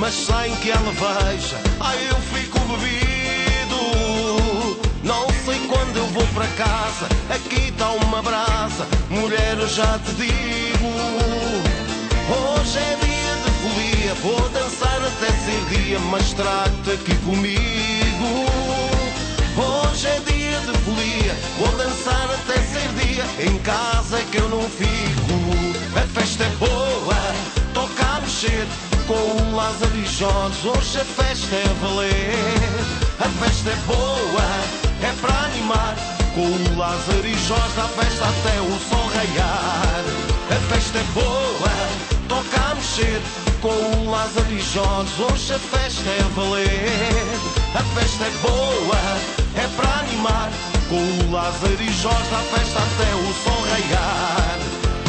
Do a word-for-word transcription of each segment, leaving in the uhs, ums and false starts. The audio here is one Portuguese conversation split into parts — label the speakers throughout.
Speaker 1: mas sem que ela veja, ai eu fico bebido. Não sei quando eu vou para casa, aqui está uma brasa, mulher eu já te digo. Hoje é dia de folia, vou dançar até ser dia, mas trago-te aqui comigo. Hoje é dia de folia, vou dançar até ser dia, em casa é que eu não fico. A festa é boa, toca a mexer com o Lázaro e Jorge, hoje a festa é valer. A festa é boa, é para animar, com o Lázaro e Jorge, a festa até o sol raiar. A festa é boa, toca a mexer com o Lázaro e Jorge, hoje a festa é valer. A festa é boa, é para animar, com o Lázaro e Jorge, a festa até o sol raiar.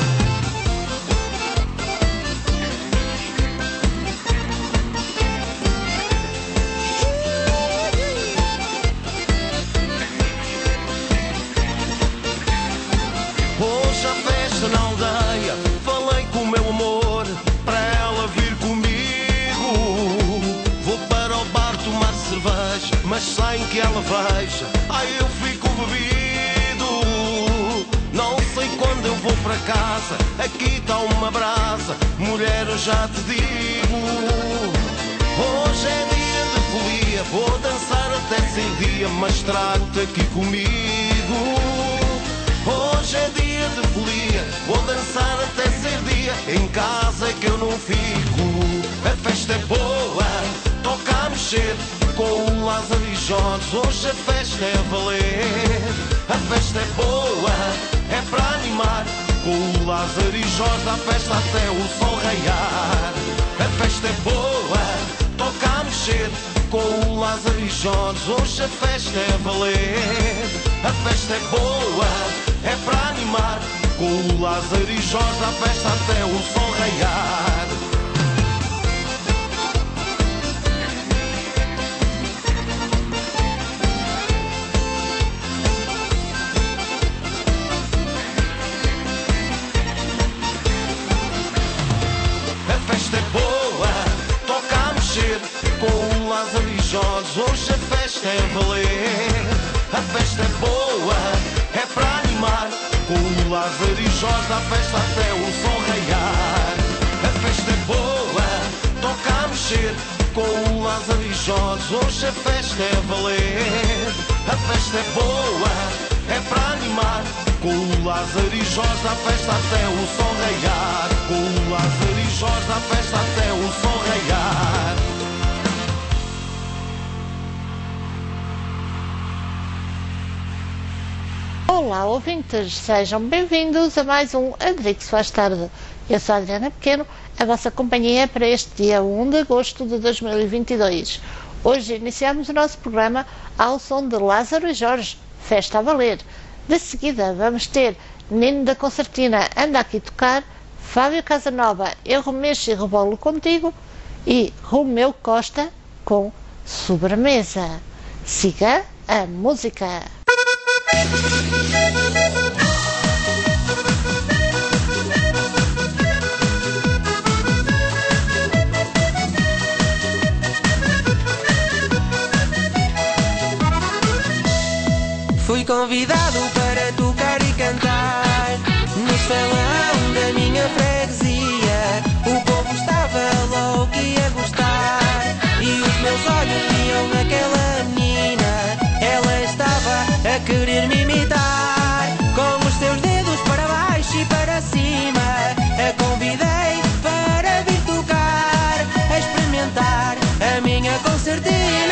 Speaker 1: Hoje a festa na aldeia, falei com o meu amor para ela vir comigo. Vou para o bar tomar cerveja, mas sem que ela veja, ai eu fico bebido. Não sei quando eu vou para casa, aqui está uma brasa, mulher eu já te digo. Hoje é dia de folia, vou dançar até ser dia, mas trago-te aqui comigo. Hoje é dia de folia, vou dançar até ser dia, em casa é que eu não fico. A festa é boa, toca a mexer com o Lázaro e Jorge, hoje a festa é valer. A festa é boa, é para animar, com o Lázaro e Jorge, a festa até o sol raiar. A festa é boa, toca a mexer com o Lázaro e Jorge, hoje a festa é valer. A festa é boa, é para animar, com o Lázaro e Jorge, a festa até o sol raiar. A festa é boa, toca a mexer com o Lázaro e Jorge, hoje a festa é valer. A festa é boa, é para animar, com o Lázaro e Jorge, a festa até o sol raiar. A festa é boa, toca a mexer com o Lázaro e Jorge, hoje a festa é valer. A festa é boa, é para animar, com o Lázaro e Jorge, a festa até o sol raiar. Com o Lázaro e Jorge, a festa até o sol raiar.
Speaker 2: Olá ouvintes, sejam bem-vindos a mais um Adrix Faz Tarde. Eu sou a Adriana Pequeno, a vossa companhia para este dia um de agosto de dois mil e vinte e dois. Hoje iniciamos o nosso programa ao som de Lázaro e Jorge, Festa a Valer. De seguida vamos ter Nino da Concertina, Anda Aqui Tocar, Fábio Casanova, Eu Remexo e Rebolo Contigo e Romeu Costa com Sobremesa. Siga a música.
Speaker 3: Fui convidado para tocar e cantar no salão da minha freguesia. O povo estava louco e a gostar, e os meus olhos viam aquela menina. Ela estava a querer me imitar, com os seus dedos para baixo e para cima. A convidei para vir tocar, a experimentar a minha concertina.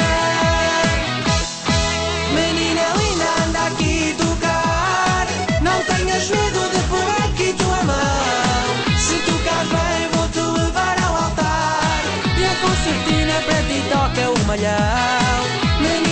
Speaker 3: Menina linda, anda aqui tocar, não tenhas medo de pôr aqui tua mão. Se tocares bem vou-te levar ao altar, e a concertina para ti toca o malhão. Menina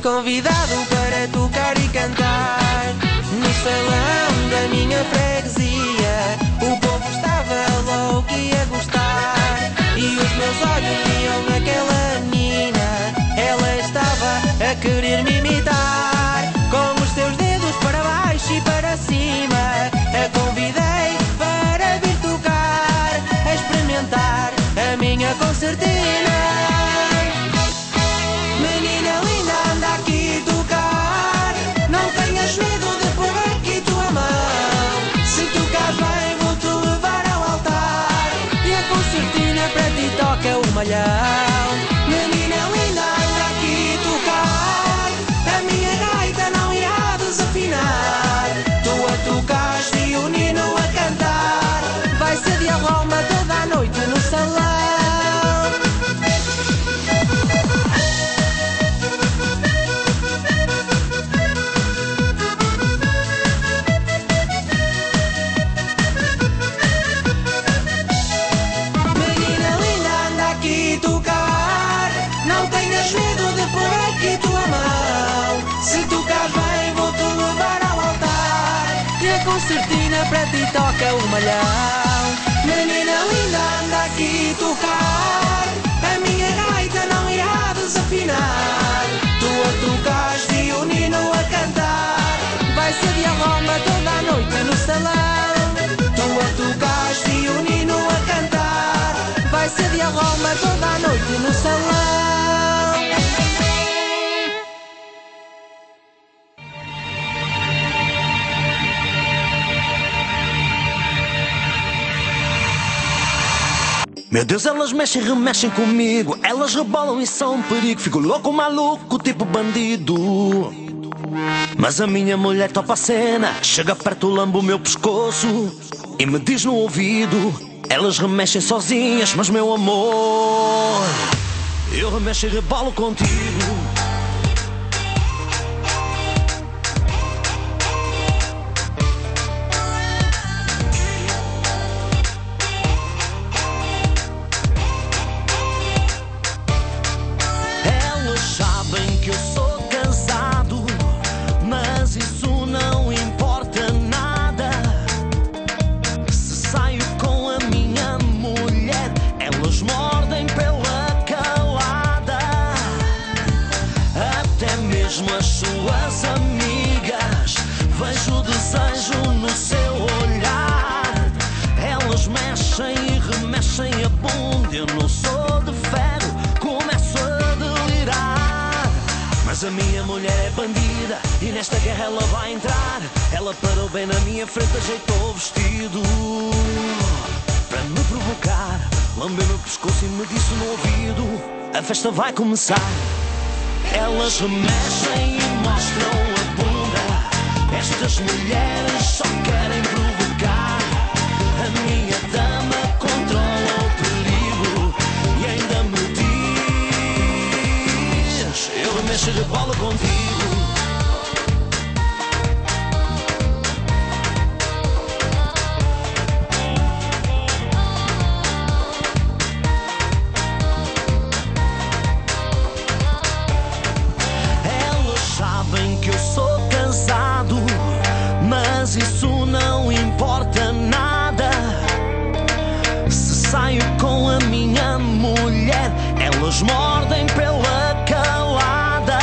Speaker 3: convidado para tocar e cantar no salão da minha freguesia. O povo estava louco e a gostar, e os meus olhos viam aquela menina. Ela estava a querer me imitar, com os seus dedos para baixo e para cima. A convidei para vir tocar, a experimentar a minha concertina. Menina linda, anda aqui tocar, não tenhas medo de pôr aqui tua mão. Se tocares bem, vou-te levar ao altar, e a concertina para ti toca o malhão. Menina linda, anda aqui tocar, a minha gaita não irá desafinar. Tu a tocares e o Nino a cantar, vai ser de arroma toda a noite no salão. Concertina para ti toca o malhão. Menina linda, anda aqui tocar, a minha gaita não irá desafinar. Tu a tocares e o Nino a cantar, vai ser de arroma toda a noite no salão. Tu a tocares e o Nino a cantar, vai ser de arroma toda a noite no salão.
Speaker 1: Meu Deus, elas mexem e remexem comigo, elas rebolam e são um perigo. Fico louco, maluco, tipo bandido. Mas a minha mulher topa a cena, chega perto, lambe o meu pescoço e me diz no ouvido: elas remexem sozinhas, mas meu amor, eu remexo e rebolo contigo. A minha mulher é bandida e nesta guerra ela vai entrar. Ela parou bem na minha frente, ajeitou o vestido para me provocar, lambeu no pescoço e me disse no ouvido: a festa vai começar. Elas remexem e mostram a bunda, estas mulheres só querem provocar. A minha dama controla o perigo e ainda me diz: eu remexo de bola contigo. Elas sabem que eu sou cansado, mas isso não importa nada. Se saio com a minha mulher, elas mordem pela calada.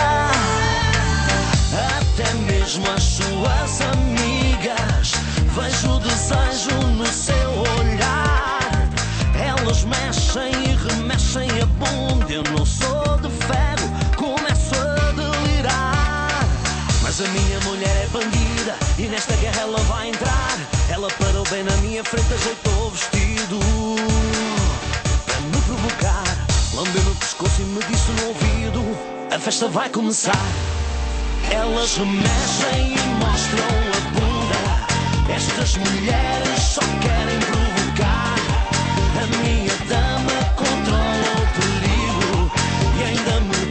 Speaker 1: Até mesmo as suas amigas, vejo o desejo no seu olhar. Elas mexem e remexem a bunda, eu não sou de ferro, começo a delirar. Mas a minha mulher é bandida e nesta guerra ela vai entrar. Ela parou bem na minha frente, ajeitou o vestido para me provocar, lambeu no pescoço e me disse no ouvido: a festa vai começar. Elas remexem e mostram a bunda, estas mulheres só querem provocar. A minha dama controla o perigo e ainda me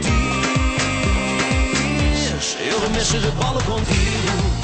Speaker 1: diz: eu remexo de bola contigo.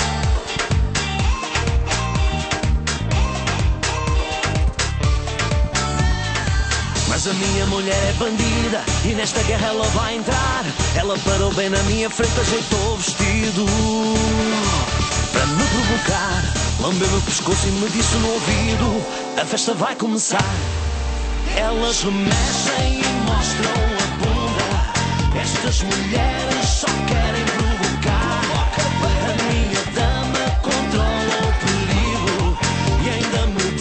Speaker 1: Mas a minha mulher é bandida e nesta guerra ela vai entrar. Ela parou bem na minha frente, ajeitou o vestido para me provocar. Lambeu meu pescoço e me disse no ouvido: a festa vai começar. Elas remexem e mostram a bunda. Estas mulheres só querem provocar. A minha dama controla o perigo e ainda me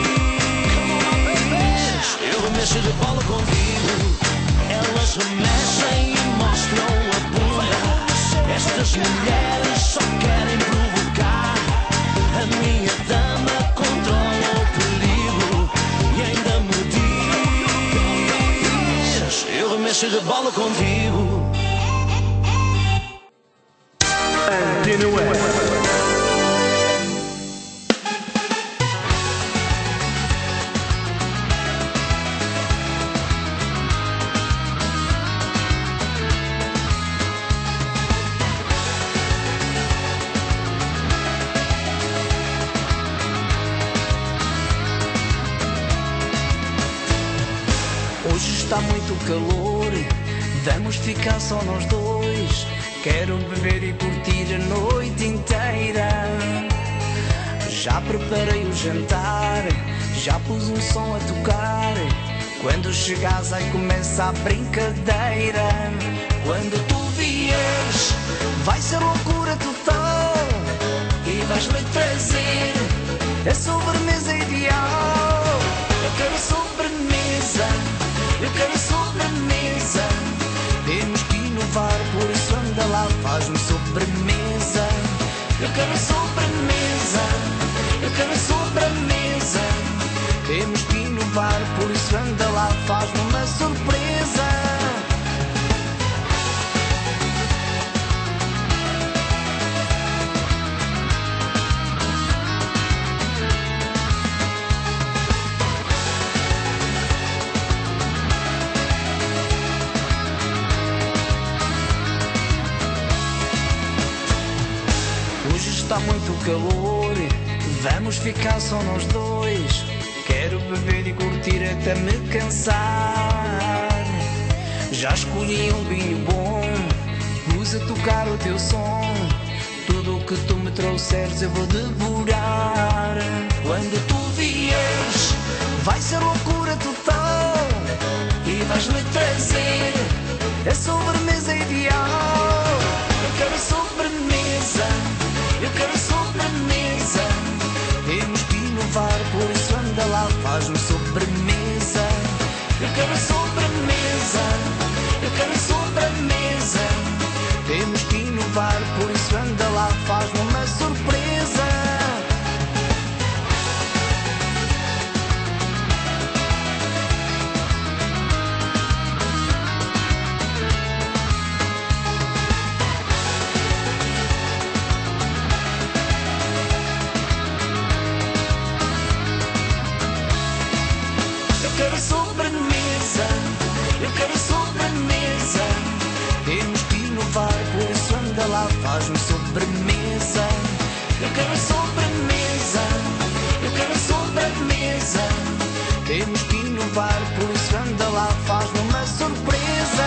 Speaker 1: diz: eu remexo de bola contigo. Elas remexem e mostram a bunda. Estas mulheres só querem provocar. A minha dama controla o perigo e ainda me diz: eu remexo de bola contigo. Antena Web.
Speaker 4: Hoje está muito calor, vamos ficar só nós dois. Quero beber e curtir a noite inteira. Já preparei o jantar, já pus um som a tocar. Quando chegares aí começa a brincadeira. Quando tu vieres vai ser loucura total e vais-me trazer a sobremesa ideal. Eu quero sobremesa, eu quero sobremesa. Temos que inovar, por isso anda lá, faz-me sobremesa. Eu quero sobremesa, eu quero sobremesa. Temos que inovar, por isso anda lá, faz-me uma surpresa. Está muito calor, vamos ficar só nós dois. Quero beber e curtir até me cansar. Já escolhi um vinho bom, pus a tocar o teu som. Tudo o que tu me trouxeres eu vou devorar. Quando tu vieres vai ser loucura total e vais-me trazer a sobremesa ideal. Eu quero sobremesa, eu quero sobremesa. Temos que inovar, por isso anda lá, faz-me sobremesa. Eu quero sobremesa, eu quero sobremesa. Temos que inovar, por isso anda lá, faz-me uma surpresa. Eu quero sobremesa, eu quero sobremesa. Temos que inovar, por isso anda lá, faz-me sobremesa. Eu quero sobremesa, eu quero sobremesa. Temos que inovar, por isso anda lá, faz-me uma surpresa.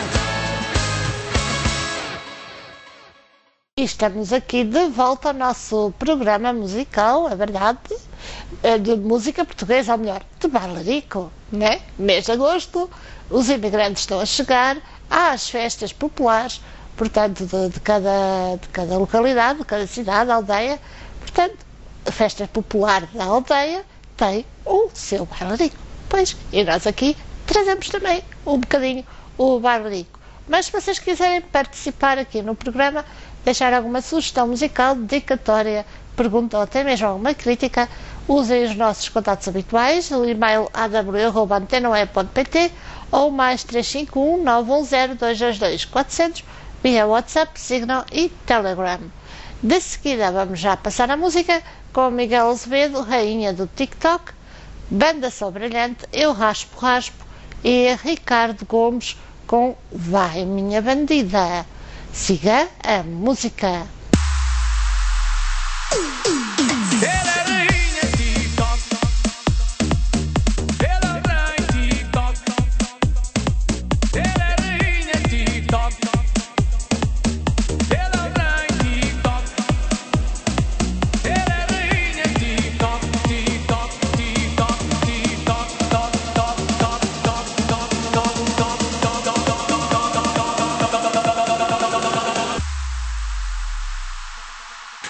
Speaker 2: E estamos aqui de volta ao nosso programa musical, é verdade, de música portuguesa, ou melhor, de bailarico, né? Mês de agosto, os imigrantes estão a chegar, há as festas populares, portanto, de, de, cada, de cada localidade, de cada cidade, aldeia, portanto, a festa popular da aldeia tem o seu bailarico. Pois, e nós aqui trazemos também um bocadinho o bailarico. Mas se vocês quiserem participar aqui no programa, deixar alguma sugestão musical, dedicatória, pergunta ou até mesmo alguma crítica, usem os nossos contatos habituais, o e-mail a w arroba antena web ponto p t ou mais três cinco um nove um zero dois dois dois quatro zero zero via WhatsApp, Signal e Telegram. De seguida vamos já passar a música com Miguel Azevedo, rainha do TikTok, Banda Só Brilhante, Eu Raspo Raspo e Ricardo Gomes com Vai Minha Bandida. Siga a música.
Speaker 5: Ela é rainha TikTok, ela vai TikTok.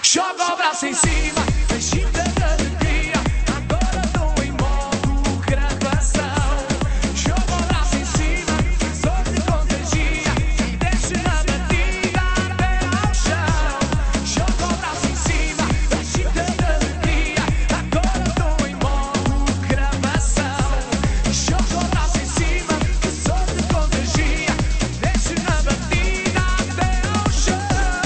Speaker 4: Joga o braço em cima, agita de alegria. Agora estou em modo gravação. Joga o braço em cima, só te contagia. E desce na batida até ao chão. Joga o braço em cima, agita de alegria. Agora estou em modo gravação. Joga o braço em cima, só te contagia. E desce na batida até ao chão.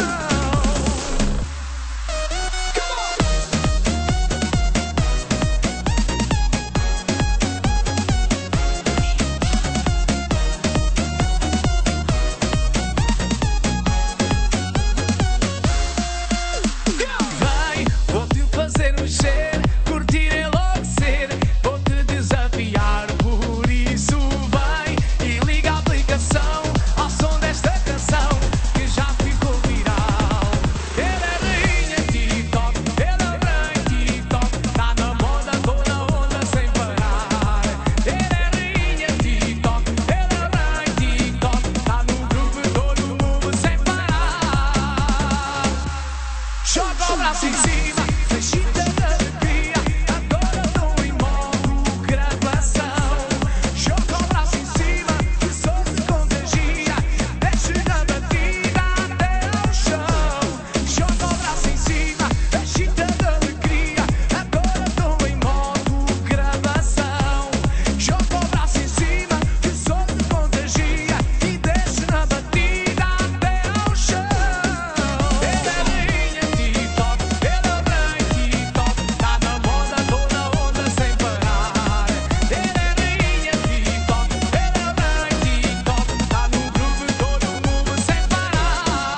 Speaker 4: Vai, vou-te fazer mexer, curtir, enlouquecer. Vou-te desafiar, por isso vai e liga a aplicação ao som desta canção que já ficou viral. Ela é rainha TikTok, ela é TikTok, tá na moda, tô na onda sem parar. Ela é rainha TikTok, ela é TikTok, tá no grupo todo mundo sem parar. Joga o braço em cima, agita de alegria. Agora estou em modo gravação. Joga o braço em cima, que só se contagia. Desce na batida até ao chão. Joga o braço em cima, agita de alegria. Agora estou em modo gravação. Joga o braço em cima, que só se contagia. E desce na batida até ao chão. Ela é rainha TikTok, ela é TikTok, tá na moda, tô na onda sem parar. Ela é rainha TikTok, ela é TikTok, tá no grupo todo mundo sem parar.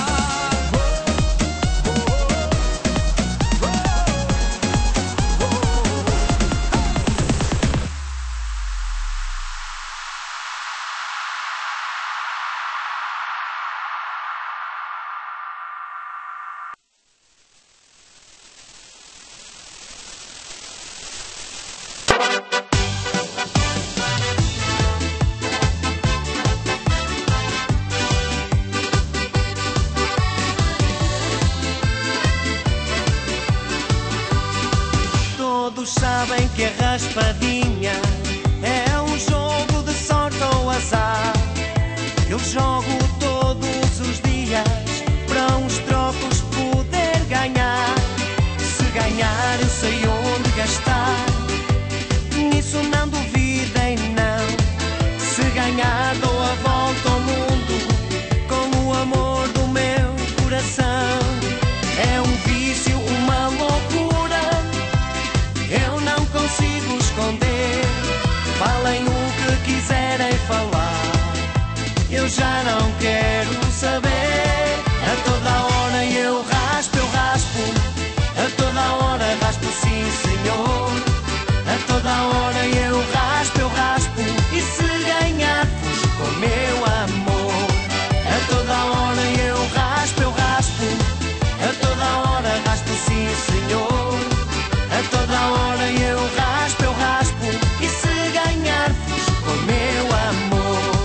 Speaker 3: Todos sabem que a raspadinha é um jogo de sorte ou azar. Eu jogo todos os dias para uns trocos poder ganhar. Se ganhar eu sei onde gastar, nisso não duvidem não. Se ganhar dou a volta ao mundo com o amor do meu coração. É um vício, uma loucura, eu não consigo esconder. Falem o que quiserem falar, eu já não quero saber. A toda hora eu raspo, eu raspo. A toda hora raspo, sim senhor. A toda hora eu raspo, eu raspo. E se ganhar fujo com meu amor. A toda hora eu raspo, eu raspo. A toda hora raspo, sim senhor. A toda hora eu raspo, eu raspo. E se ganhar fujo com meu amor.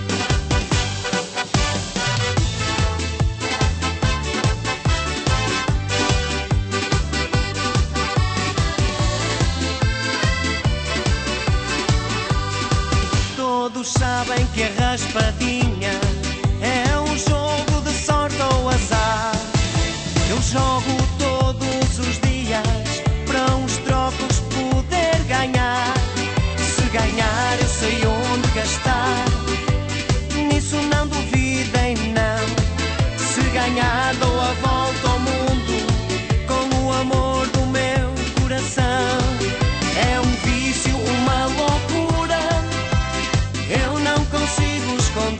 Speaker 3: Todos sabem que a raspadinha é um jogo de sorte ou azar. Eu jogo todos os dias para uns trocos poder ganhar. Se ganhar eu sei onde gastar, nisso não duvidem não. Se ganhar dou a volta ao mundo com o amor do meu coração. É um vício, uma loucura, eu não consigo esconder.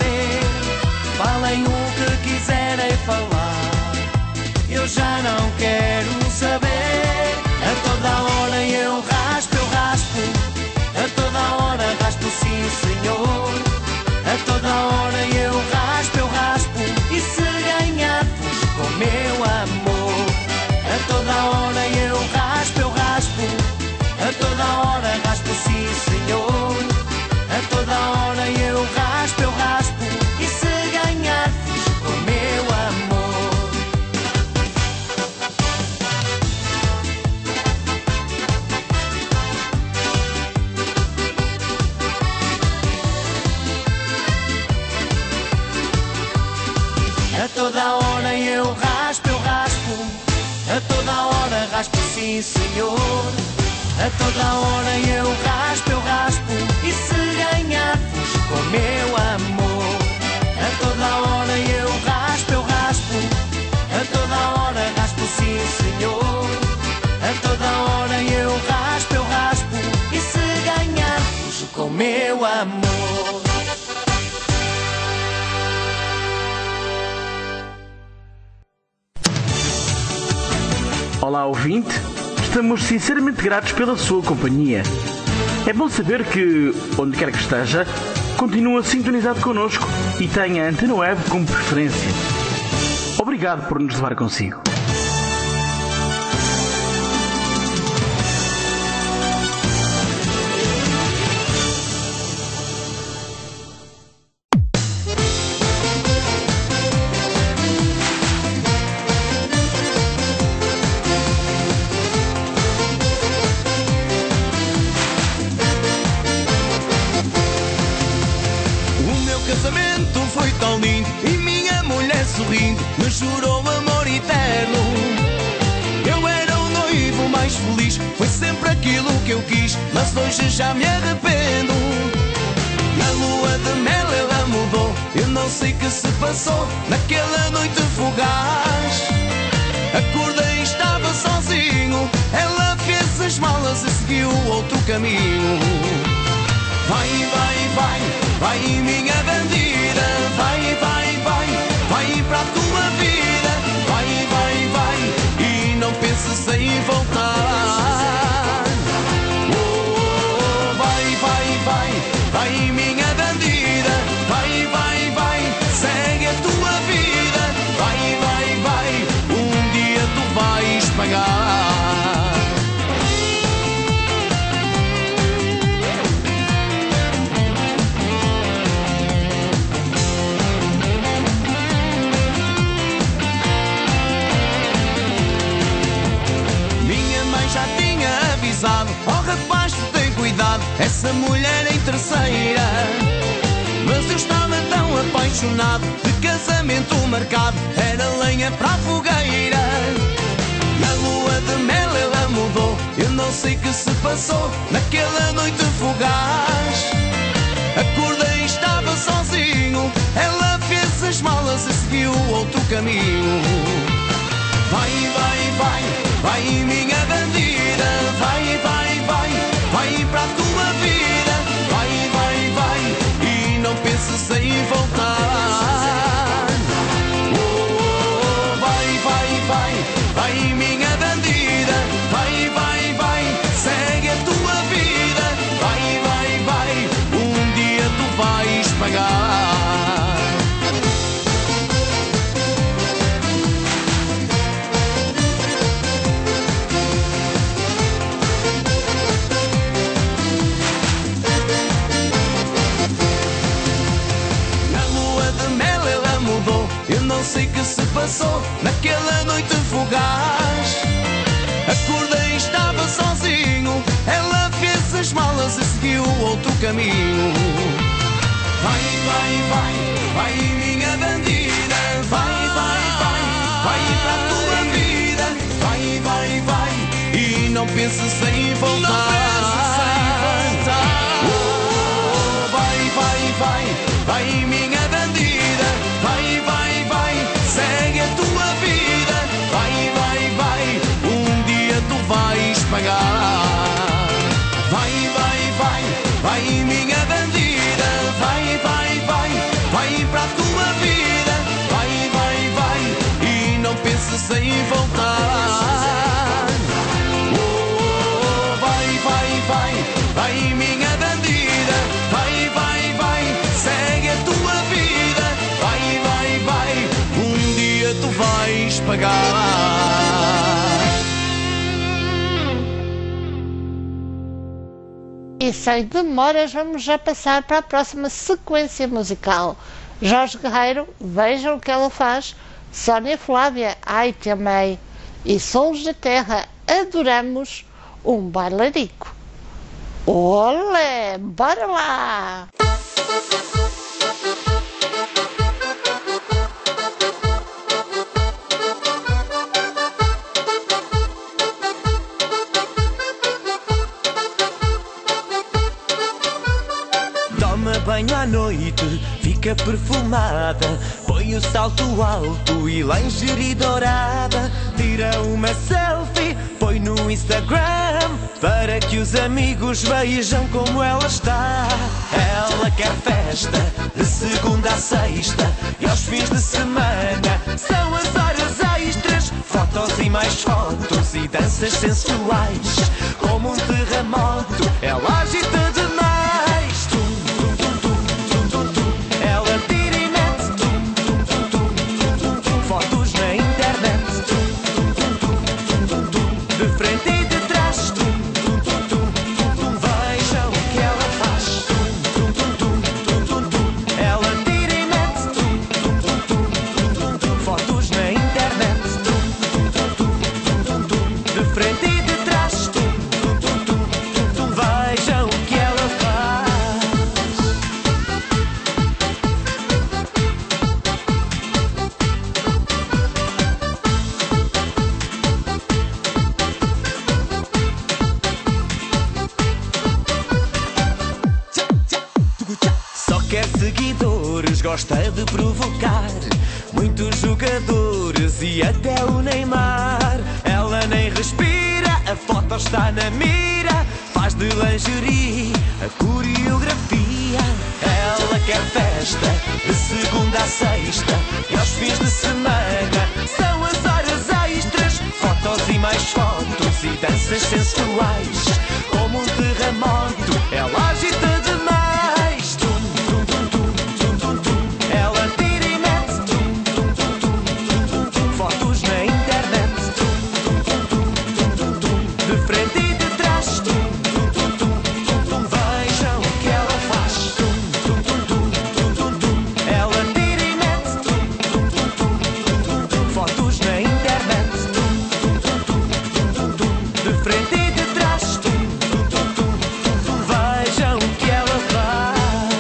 Speaker 1: a toda hora raspo, sim senhor. A toda hora eu raspo, eu raspo. E se ganhar-vos com meu amor, a toda hora eu raspo, eu raspo. A toda hora raspo, sim senhor. A toda hora eu raspo, eu raspo. E se ganhar-vos com meu amor.
Speaker 5: Olá, ouvinte. Estamos sinceramente gratos pela sua companhia. É bom saber que, onde quer que esteja, continua sintonizado connosco e tenha a Antena Web como preferência. Obrigado por nos levar consigo.
Speaker 1: Me jurou amor eterno. Eu era o noivo mais feliz, foi sempre aquilo que eu quis, mas hoje já me arrependo. Na lua de mel ela mudou, eu não sei que se passou naquela noite fugaz. Acordei, estava sozinho, ela fez as malas e seguiu outro caminho. Vai, vai, vai, vai minha bandida, vai, vai, vai. Vai para a tua vida, vai, vai, vai, e não penses em voltar. Oh, oh, oh, vai, vai, vai, vai minha bandida, vai, vai, vai, segue a tua vida, vai, vai, vai, um dia tu vais pagar. Oh rapaz, tu tem cuidado, essa mulher é interesseira. Mas eu estava tão apaixonado, de casamento marcado, era lenha para a fogueira. Na lua de mel ela mudou, eu não sei que se passou naquela noite fugaz. Acordei, estava sozinho, ela fez as malas e seguiu outro caminho. Vai, vai, vai, vai minha bandida, vai, vai, vai, vai para a tua vida, vai, vai, vai, e não penses em voltar. Oh, oh, oh, vai, vai, vai, vai minha bandida, vai, vai, vai, segue a tua vida, vai, vai, vai, um dia tu vais pagar. Não sei que se passou naquela noite fugaz. Acordei, estava sozinho, ela fez as malas e seguiu outro caminho. Vai, vai, vai, vai minha bandida, vai, vai, vai, vai para a tua vida, vai, vai, vai, e não penses em voltar. Oh, vai, vai, vai, vai minha bandida, vai, vai, vai, segue a tua vida, vai, vai, vai, um dia tu vais pagar. Vai, vai, vai, vai minha bandida, vai, vai, vai, vai para a tua vida, vai, vai, vai, e não penses em voltar. Oh, oh, oh, vai, vai, vai, vai minha bandida, vai, vai, vai, segue a tua vida, vai, vai, vai, um dia tu vais pagar.
Speaker 2: E sem demoras vamos já passar para a próxima sequência musical. Jorge Guerreiro, vejam o que ela faz. Sónia Flávia, ai te amei. E Sons da Terra, adoramos um bailarico. Olé, bora lá!
Speaker 1: banho à noite, fica perfumada. Põe o salto alto e lingerie dourada. Tira uma selfie, põe no Instagram, para que os amigos vejam como ela está. Ela quer festa de segunda a sexta, e aos fins de semana são as horas extras. Fotos e mais fotos e danças sensuais. Como um terremoto, ela agita demais. Tum, tum, tum, tum, tum, tum. Ela tira e mete tum, tum, tum, tum, tum, tum. Fotos na internet. Tum, tum, tum, tum, tum, tum. De frente e de trás. Tum, tum, tum, tum, tum, tum. Vejam o que ela faz. Tum, tum, tum, tum, tum, tum. Ela tira e mete tum, tum, tum, tum, tum, tum. Fotos na internet. Tum, tum, tum, tum, tum, tum. De frente e de trás. Tum, tum, tum, tum, tum, tum. Vejam o que ela faz. Só quer seguidores, gosta de provocar muitos jogadores e até o Neymar. Ela nem respira, a foto está na mira. Faz de lingerie a coreografia. Ela quer festa de segunda a sexta, e aos fins de semana são as horas extras. Fotos e mais fotos e danças sensuais. Como um terremoto, ela agita demais. Tum, tum, tum, tum, tum, tum, tum. Ela tira e mete tum, tum, tum, tum, tum, tum, tum. Fotos na internet. Tum, tum, tum, tum, tum, tum. De frente e de trás. Tum, tum, tum, tum, tum, tum. Vejam o que ela faz. Tum, tum, tum, tum, tum, tum, tum. Ela tira e mete tum, tum, tum, tum, tum, tum, tum. Fotos na internet. Tum, tum, tum, tum, tum, tum, tum. De frente e de trás. Tum, tum, tum, tum, tum, tum. Vejam o que ela faz.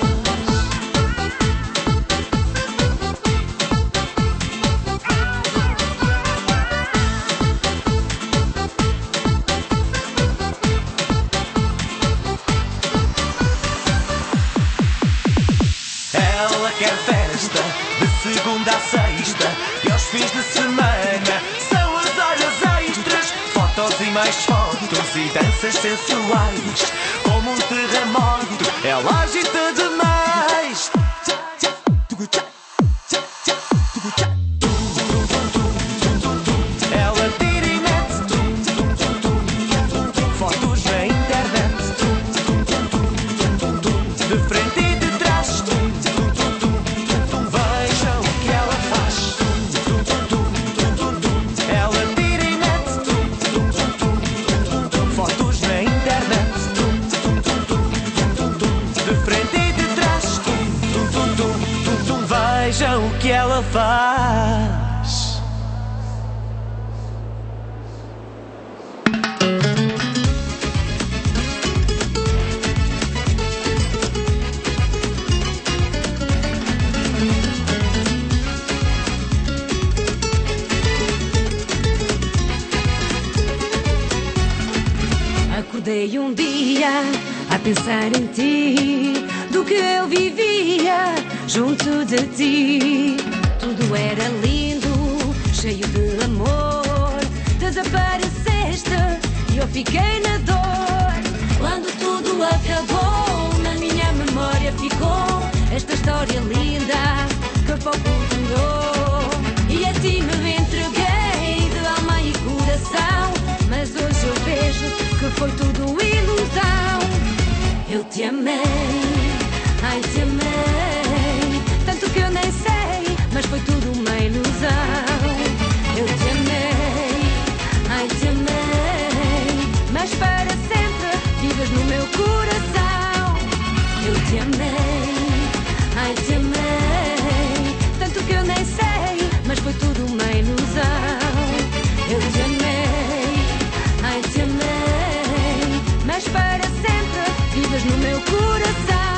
Speaker 1: Ela quer festa de segunda a sexta, e aos fins de semana são as horas extras. Fotos e mais fotos e danças sensuais. Como um terremoto, ela agita demais. Ela tira e mete tum, tum, tum, tum, tum, tum. Fotos na internet. Tum, tum, tum, tum, tum, tum. De frente e de trás. Tum, tum, tum, tum, tum, tum. Vejam o que ela faz. Tum, tum, tum, tum, tum, tum. Ela tira e mete tum, tum, tum, tum, tum, tum. Fotos na internet. Tum, tum, tum, tum, tum, tum. De frente e de trás. Tum, tum, tum, tum, tum, tum. Vejam o que ela faz.
Speaker 6: Acordei um dia a pensar em ti, do que eu vivia junto de ti. Tudo era lindo, cheio de amor. Desapareceste e eu fiquei na dor. Quando tudo acabou, na minha memória ficou esta história linda que pouco durou. E a ti me entreguei de alma e coração, mas hoje eu vejo que foi tudo ilusão. Eu te amei, ai te amei, tanto que eu nem sei, mas foi tudo uma ilusão. Eu te amei, ai te amei, mas para sempre vives no meu coração. Eu te amei, ai te amei, tanto que eu nem sei, mas foi tudo uma ilusão. Eu te amei, ai te amei, mas para sempre vives no meu coração.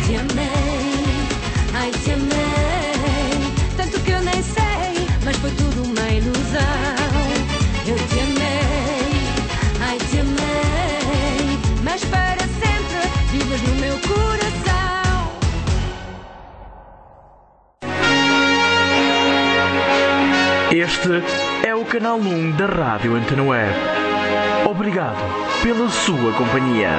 Speaker 6: te amei, ai te amei, tanto que eu nem sei, mas foi tudo uma ilusão. Eu te amei, ai te amei, mas para sempre vives no meu coração.
Speaker 5: Este é o canal um da Rádio Antena Web. Obrigado pela sua companhia.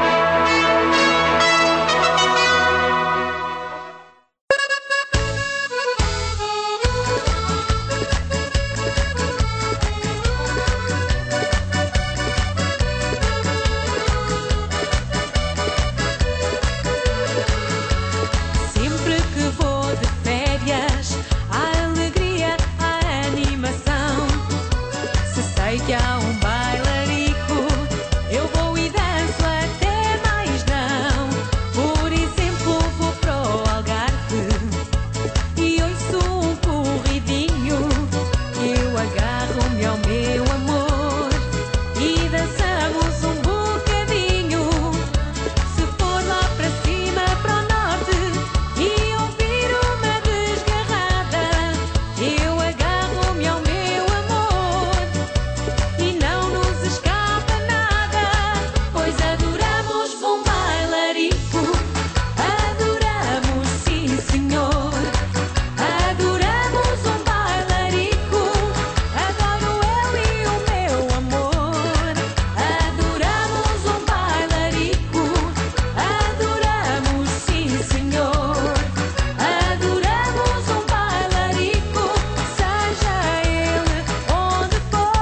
Speaker 6: Sempre que vou de férias, há alegria, há animação. Se sei que há um bailarico, eu vou e danço até mais não. Por exemplo, vou para o Algarve e ouço um corridinho. Eu agarro-me ao meu amor e dançamos um bocadinho. Se for lá para cima, para o norte, e ouvir uma desgarrada, eu agarro-me ao meu amor e não nos escapa nada, pois adoramos bom bailarico, adoramos, sim senhor, adoramos um bailarico, adoro eu e o meu amor, adoramos um bailarico, adoramos, sim senhor, adoramos um bailarico, seja ele onde for.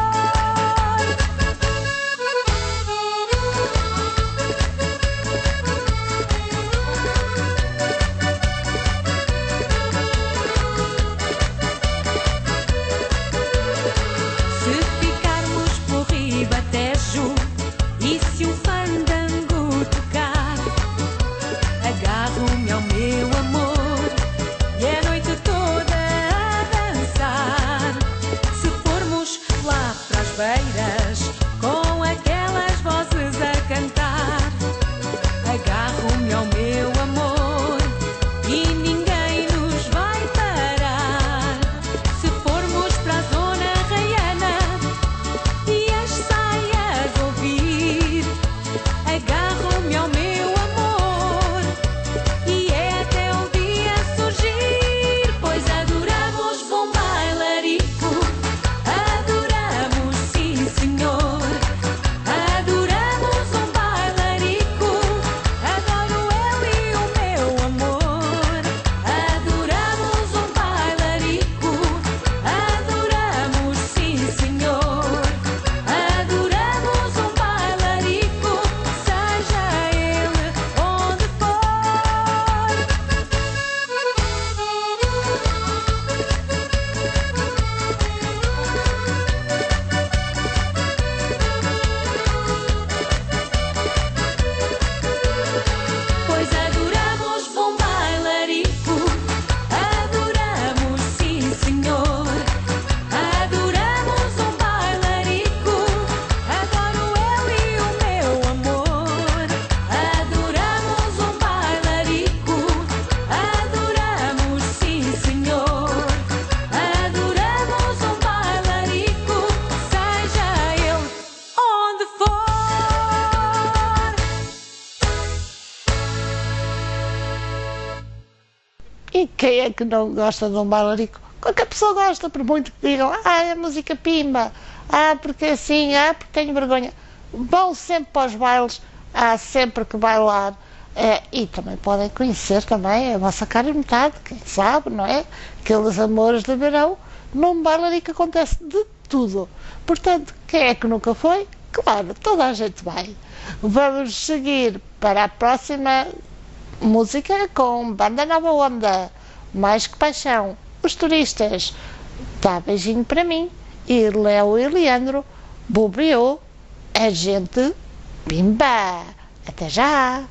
Speaker 6: Se ficarmos por Ribatejo e se um fandango tocar, agarro-me ao meu amor e a noite toda a dançar. Se formos lá para as beiras com aquelas vozes a cantar, agarro-me ao meu amor e ninguém nos vai parar. Se formos para a zona raiana e as saias ouvir, agarro-me ao meu amor e é até o dia surgir, pois adoramos bom bailarico, adoramos, sim senhor, adoramos um bailarico, adoro eu e o meu amor, adoramos um bailarico, adoramos, sim senhor, adoramos um bailarico, seja ele onde for. Pois adoramos bom bailarico, adoramos, sim senhor, adoramos um bailarico, adoro eu e o meu amor, adoramos um bailarico, adoramos, sim senhor, adoramos um bailarico, seja ele onde for.
Speaker 2: E quem é que não gosta de um bailarico? Qualquer pessoa gosta, por muito que digam, ah, é música pimba, ah, porque assim, ah, porque tenho vergonha. Vão sempre para os bailes, há sempre que bailar, eh, e também podem conhecer também a vossa cara e metade, quem sabe, não é? Aqueles amores de verão, num bailarico acontece de tudo. Portanto, quem é que nunca foi? Claro, toda a gente vai. Vamos seguir para a próxima música com Banda Nova Onda, Mais Que Paixão, Os Turistas, Dá Beijinho Para Mim e Léo e Leandro, Bobeou, A Gente Pimba. Até já!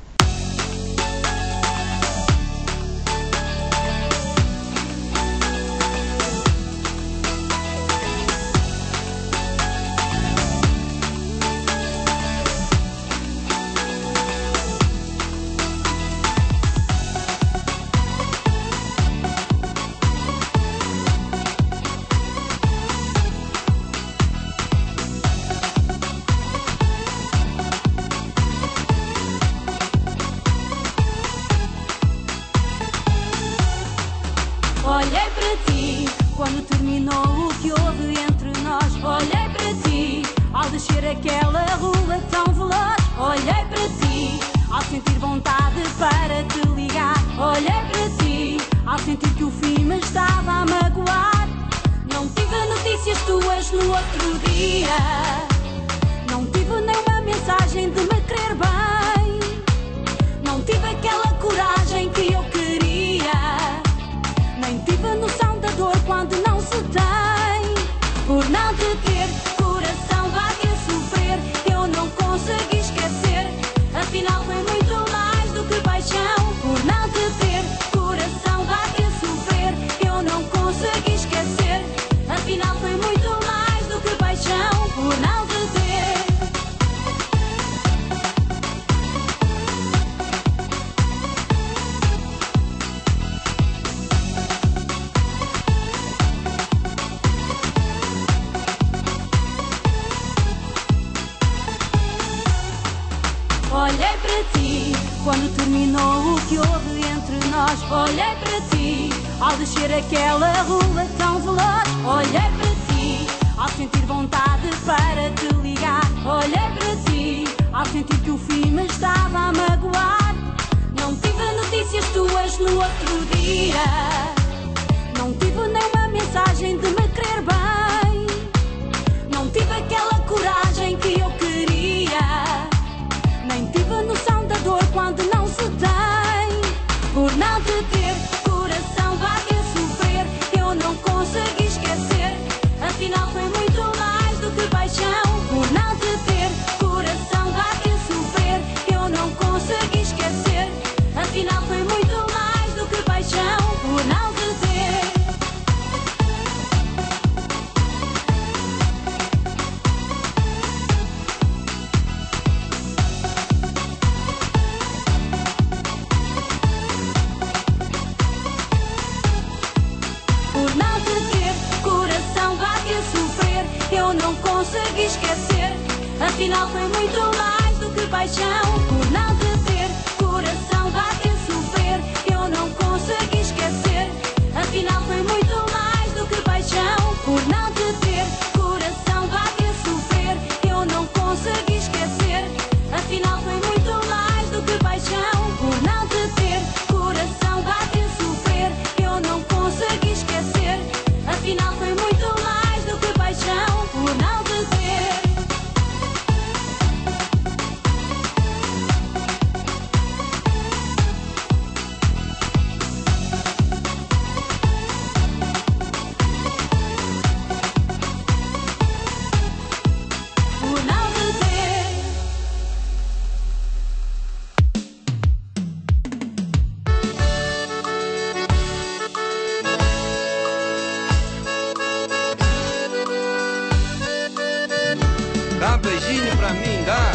Speaker 6: Olhei para ti quando terminou o que houve entre nós. Olhei para ti ao descer aquela rua tão veloz. Olhei para ti ao sentir vontade para te ligar. Olhei para ti ao sentir que o fim me estava a magoar. Não tive notícias tuas no outro dia. Não tive nenhuma mensagem de me querer bem. Não tive aquela coragem que eu queria. Nem tive noção da dor quando não se tem. Por não te ter, coração vai a sofrer. Eu não consegui esquecer. Afinal foi muito mais do que paixão. Por não te ter, coração vai a sofrer. Eu não consegui esquecer. Afinal foi muito mais do que paixão. Por não te ter. Olhei para ti quando terminou o que houve entre nós. Olhei para ti ao descer aquela rua tão veloz. Olhei para ti ao sentir vontade para te ligar. Olhei para ti ao sentir que o fim me estava a magoar. Não tive notícias tuas no outro dia. Não tive nenhuma mensagem de me querer bem. Não tive aquela coragem que eu queria. Nem tive noção da dor quando não se tem. Por não te ter, coração vai a sofrer. Eu não consegui esquecer. Afinal foi muito mais do que paixão. Por não te ter, coração vai a sofrer. Eu não consegui esquecer. Afinal foi muito mais do que paixão. Por não te ter. Por não te ter, coração vai a sofrer. Eu não consegui esquecer. Afinal foi muito mais do que paixão. Por não te ter, coração vai a sofrer. Eu não consegui esquecer. Afinal foi muito mais do que paixão. Por não te ter, coração vai a sofrer. Eu não consegui esquecer. Afinal foi muito mais do que paixão. Por não te ter, coração vai a sofrer. Eu não consegui esquecer. Afinal foi muito mais do que paixão. Por não te ter. Por não te ter.
Speaker 3: Dá beijinho pra mim, dá.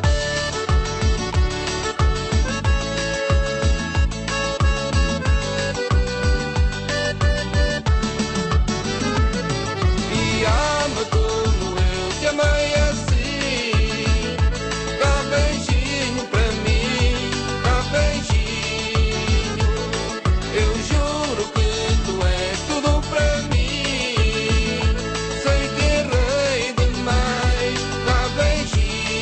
Speaker 3: E ama como eu te amei assim. Dá beijinho pra mim, dá beijinho. Eu juro que tu és tudo pra mim. Sei que errei demais. Dá beijinho.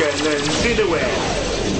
Speaker 5: música na Antena Web.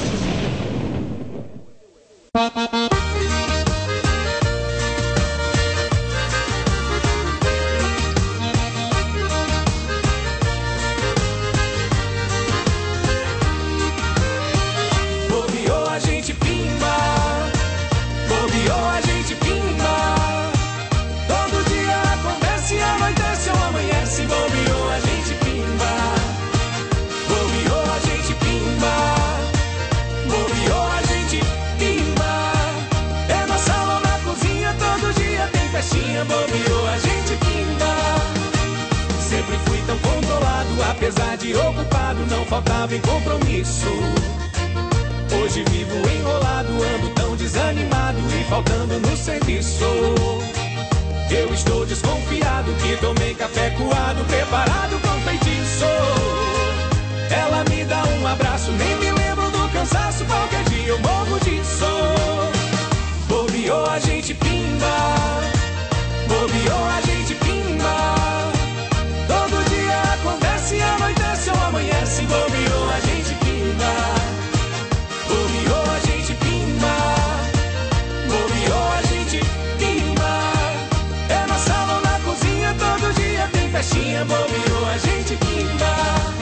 Speaker 4: Bobeou, a gente pimba. Bobeou, a gente pimba. Todo dia acontece, anoitece ou amanhece. Bobeou, a gente pimba. Bobeou, a gente pimba. Bobeou, a gente pimba. É na sala ou na cozinha, todo dia tem festinha. Bobeou, a gente pimba. Sempre fui tão controlado, apesar de ocupado, não faltava em compromisso. Hoje vivo enrolado, ando tão desanimado e faltando no serviço. Eu estou desconfiado que tomei café coado, preparado com feitiço. Ela me dá um abraço, nem me lembro do cansaço, qualquer dia eu morro disso. Bobeou, a gente pimba. Bobeou, a gente pimba. Todo dia acontece, anoitece ou amanhece. Bobeou, a gente pimba. Bobeou, a gente pimba. Bobeou, a gente pimba. É na sala ou na cozinha, todo dia tem festinha. Bobeou, a gente pimba.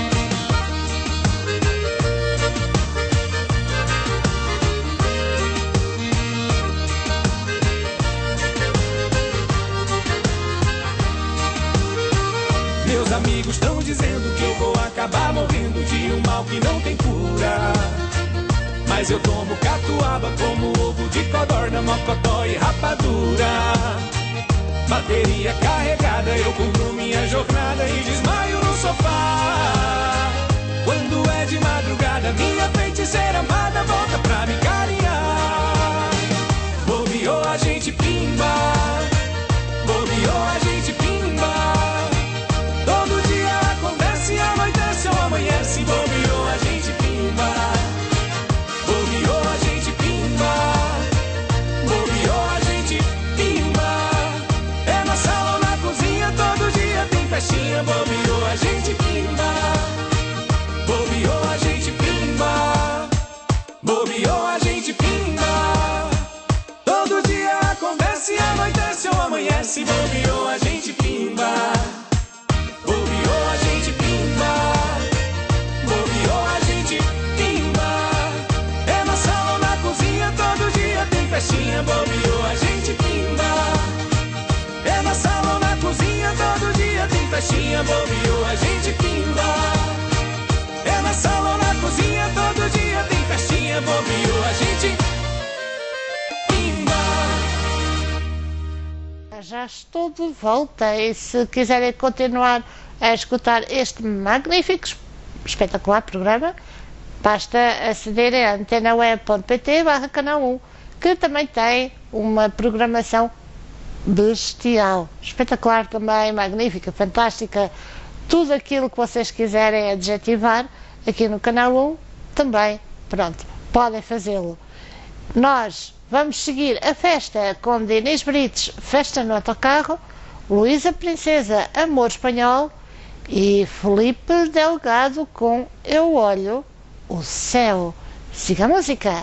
Speaker 4: Meus amigos estão dizendo que eu vou acabar morrendo de um mal que não tem cura. Mas eu tomo catuaba como ovo de codorna, mocotó e rapadura. Bateria carregada, eu cumpro minha jornada e desmaio no sofá. Quando é de madrugada, minha feiticeira amada volta pra me carinhar. Bobeou, a gente pimba. Bobeou, a gente pimba. Todo dia acontece, anoitece ou amanhece. Bobeou, a gente pimba. Bobeou, a gente pimba. Bobeou, a gente pimba. É na sala ou na cozinha, todo dia tem festinha. Bobeou, a gente pimba. Bobeou, a gente pimba. Bobeou, a gente pimba. Todo dia acontece, anoitece ou amanhece. Bobeou, a gente pimba. Bobeou, a gente pimba. Bobeou, a gente pimba. É na sala ou na cozinha, todo dia tem festinha. Bobeou, a gente pimba. É na sala ou na cozinha, todo dia tem festinha. Bobeou, a gente pimba. É na sala ou na cozinha, todo dia tem festinha. Bobeou, a gente pimba.
Speaker 2: Já estou de volta e se quiserem continuar a escutar este magnífico, espetacular programa, basta acederem a antenaweb ponto pt barra canal um, que também tem uma programação bestial, espetacular também, magnífica, fantástica, tudo aquilo que vocês quiserem adjetivar aqui no canal um, também, pronto, podem fazê-lo. Nós vamos seguir a festa com Dinis Brites, Festa no Autocarro, Luísa Princesa, Amor Espanhol e Felipe Delgado com Eu Olho o Céu. Siga a música.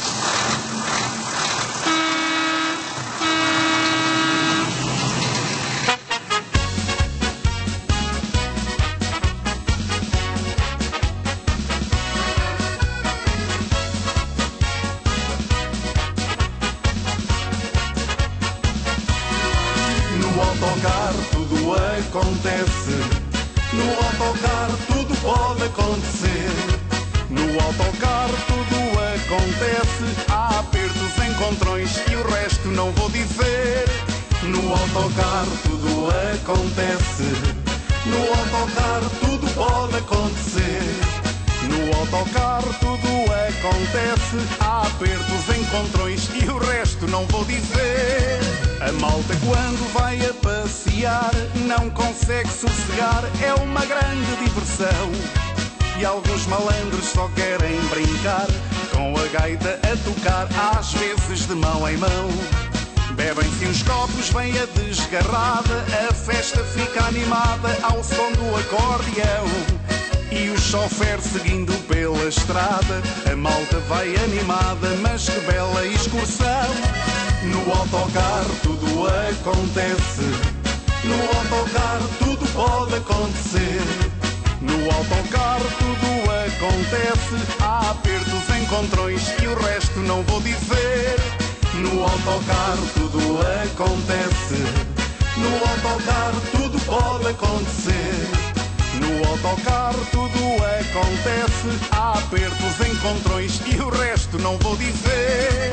Speaker 7: No autocarro tudo acontece. No autocarro tudo pode acontecer. No autocarro tudo acontece. Há apertos, encontrões e o resto não vou dizer. No autocarro tudo acontece. No autocarro tudo pode acontecer. No autocarro tudo acontece. Há apertos, encontrões e o resto não vou dizer. A malta quando vai a passear não consegue sossegar, é uma grande diversão. E alguns malandros só querem brincar, com a gaita a tocar, às vezes de mão em mão. Bebem-se uns copos, vem a desgarrada, a festa fica animada ao som do acordeão. e o chofer seguindo pela estrada. A malta vai animada, mas que bela excursão. No autocarro tudo acontece, no autocarro tudo pode acontecer. No autocarro tudo acontece, há apertos, encontrões e o resto não vou dizer. No autocarro tudo acontece, no autocarro tudo pode acontecer. No autocarro tudo acontece, há apertos, encontrões e o resto não vou dizer.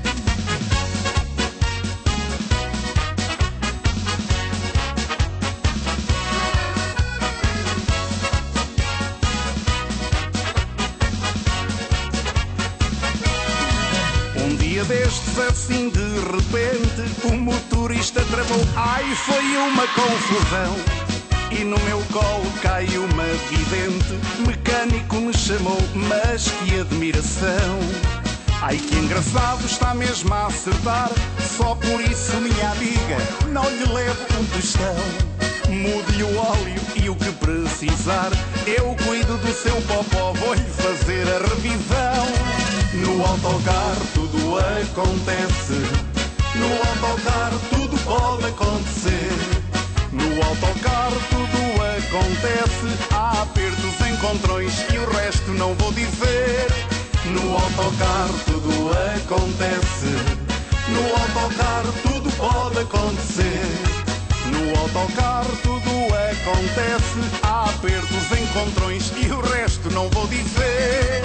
Speaker 7: Um dia destes assim de repente o motorista travou, ai foi uma confusão. E no meu colo cai uma vidente, mecânico me chamou, mas que admiração. Ai que engraçado, está mesmo a acertar, só por isso minha amiga não lhe levo um tostão. Mude-lhe o óleo e o que precisar, eu cuido do seu popó, vou-lhe fazer a revisão. No autocarro tudo acontece, no autocarro tudo pode acontecer. No autocarro tudo acontece, há apertos, encontrões e o resto não vou dizer. No autocarro tudo acontece, no autocarro tudo pode acontecer. No autocarro tudo acontece, há apertos, encontrões e o resto não vou dizer.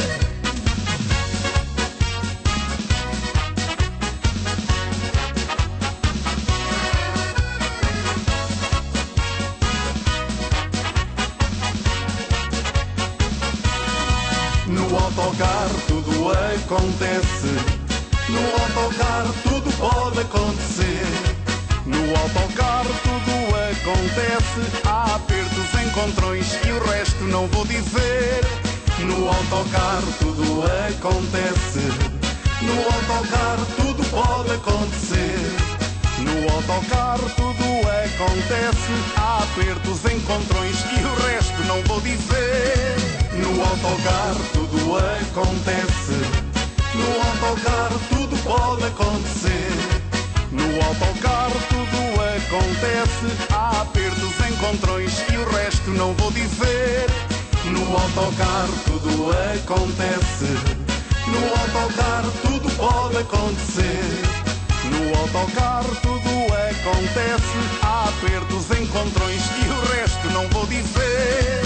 Speaker 7: No autocarro tudo acontece, no autocarro tudo pode acontecer. No autocarro tudo acontece, há apertos, encontrões e o resto não vou dizer. No autocarro tudo acontece, no autocarro tudo pode acontecer. No autocarro tudo acontece, há apertos, encontrões e o resto não vou dizer. No autocarro tudo acontece, no autocarro tudo pode acontecer. No autocarro tudo acontece, há apertos, encontrões e o resto não vou dizer. No autocarro tudo acontece, no autocarro tudo pode acontecer. No autocarro tudo acontece, há apertos, encontrões e o resto não vou dizer.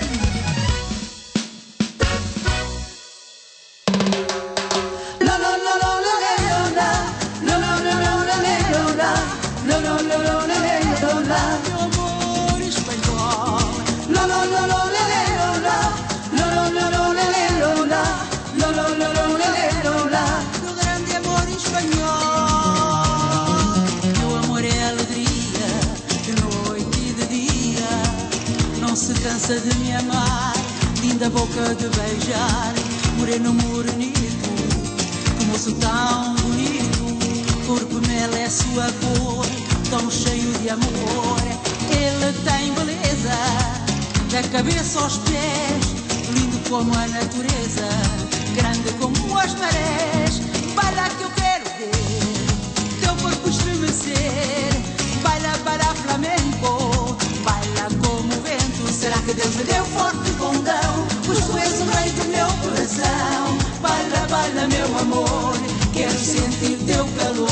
Speaker 8: Cansa de me amar, linda boca de beijar, moreno morenito, que moço tão bonito, corpo mel é sua cor, tão cheio de amor. Ele tem beleza, da cabeça aos pés, lindo como a natureza, grande como as marés. Baila que eu quero ver, teu corpo estremecer, baila para flamenco, baila como o vento. Será que Deus me deu forte condão, pois tu és o rei do meu coração. Baila, baila meu amor, quero sentir teu calor.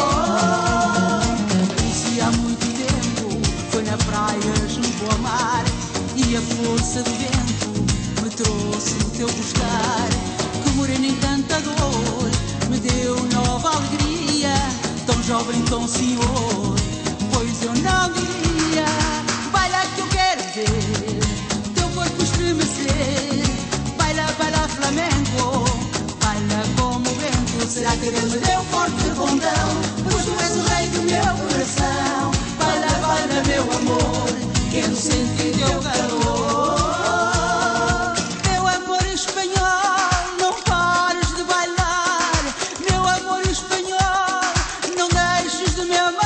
Speaker 8: Conheci há muito tempo, foi na praia junto ao mar, e a força do vento me trouxe o teu gostar. Que moreno encantador, me deu nova alegria, tão jovem, tão senhor, pois eu não diria. Baila que eu quero ver, teu corpo estremecer, baila, baila flamenco, baila como o vento. Será que Deus me deu forte condão, pois tu és o rei do meu coração. Baila, baila meu amor, quero sentir teu calor. Meu amor espanhol, não pares de bailar, meu amor espanhol, não deixes de me amar.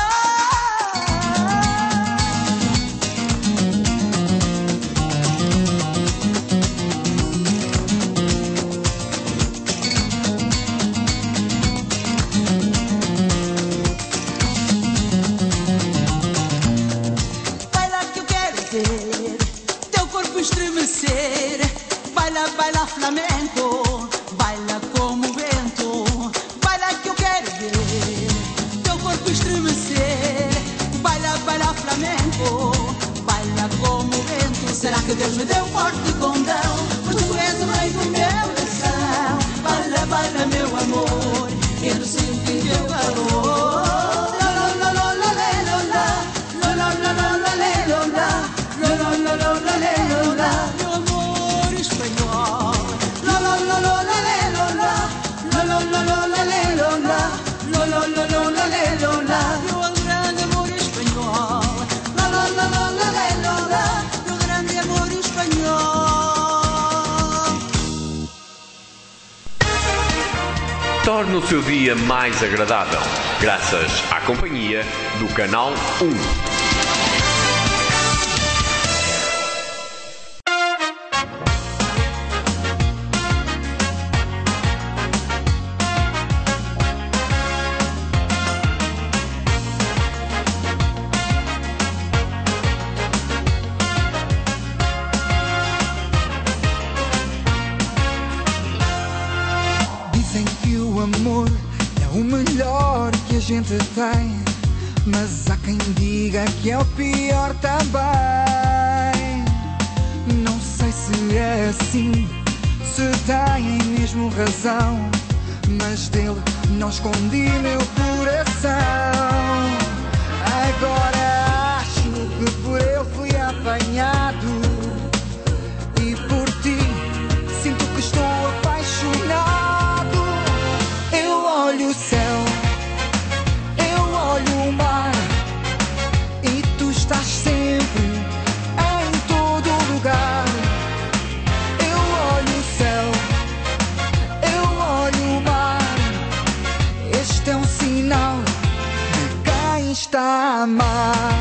Speaker 8: que Deus me deu forte condão, pois tu és o rei do meu coração. Baila, baila, meu amor, quero sentir teu calor. La la la la la la la, la la la la la la la, la la la la la la la, meu amor espanhol. La la la la la la la, la la la la la la la, la la la la la la la, meu grande amor espanhol. La la la la la la la, meu grande amor espanhol.
Speaker 9: Torne o seu dia mais agradável, graças à companhia do Canal um.
Speaker 10: Dizem que o amor é o melhor que a gente tem, mas há quem diga que é o pior também. Não sei se é assim, se têm mesmo razão, mas dele não escondi meu coração. Agora acho que por ele fui apanhado, e por ti sinto que estou apaixonado. Eu olho o céu, eu olho o mar, e tu estás sempre em todo lugar. Eu olho o céu, eu olho o mar, este é um sinal de quem está a amar.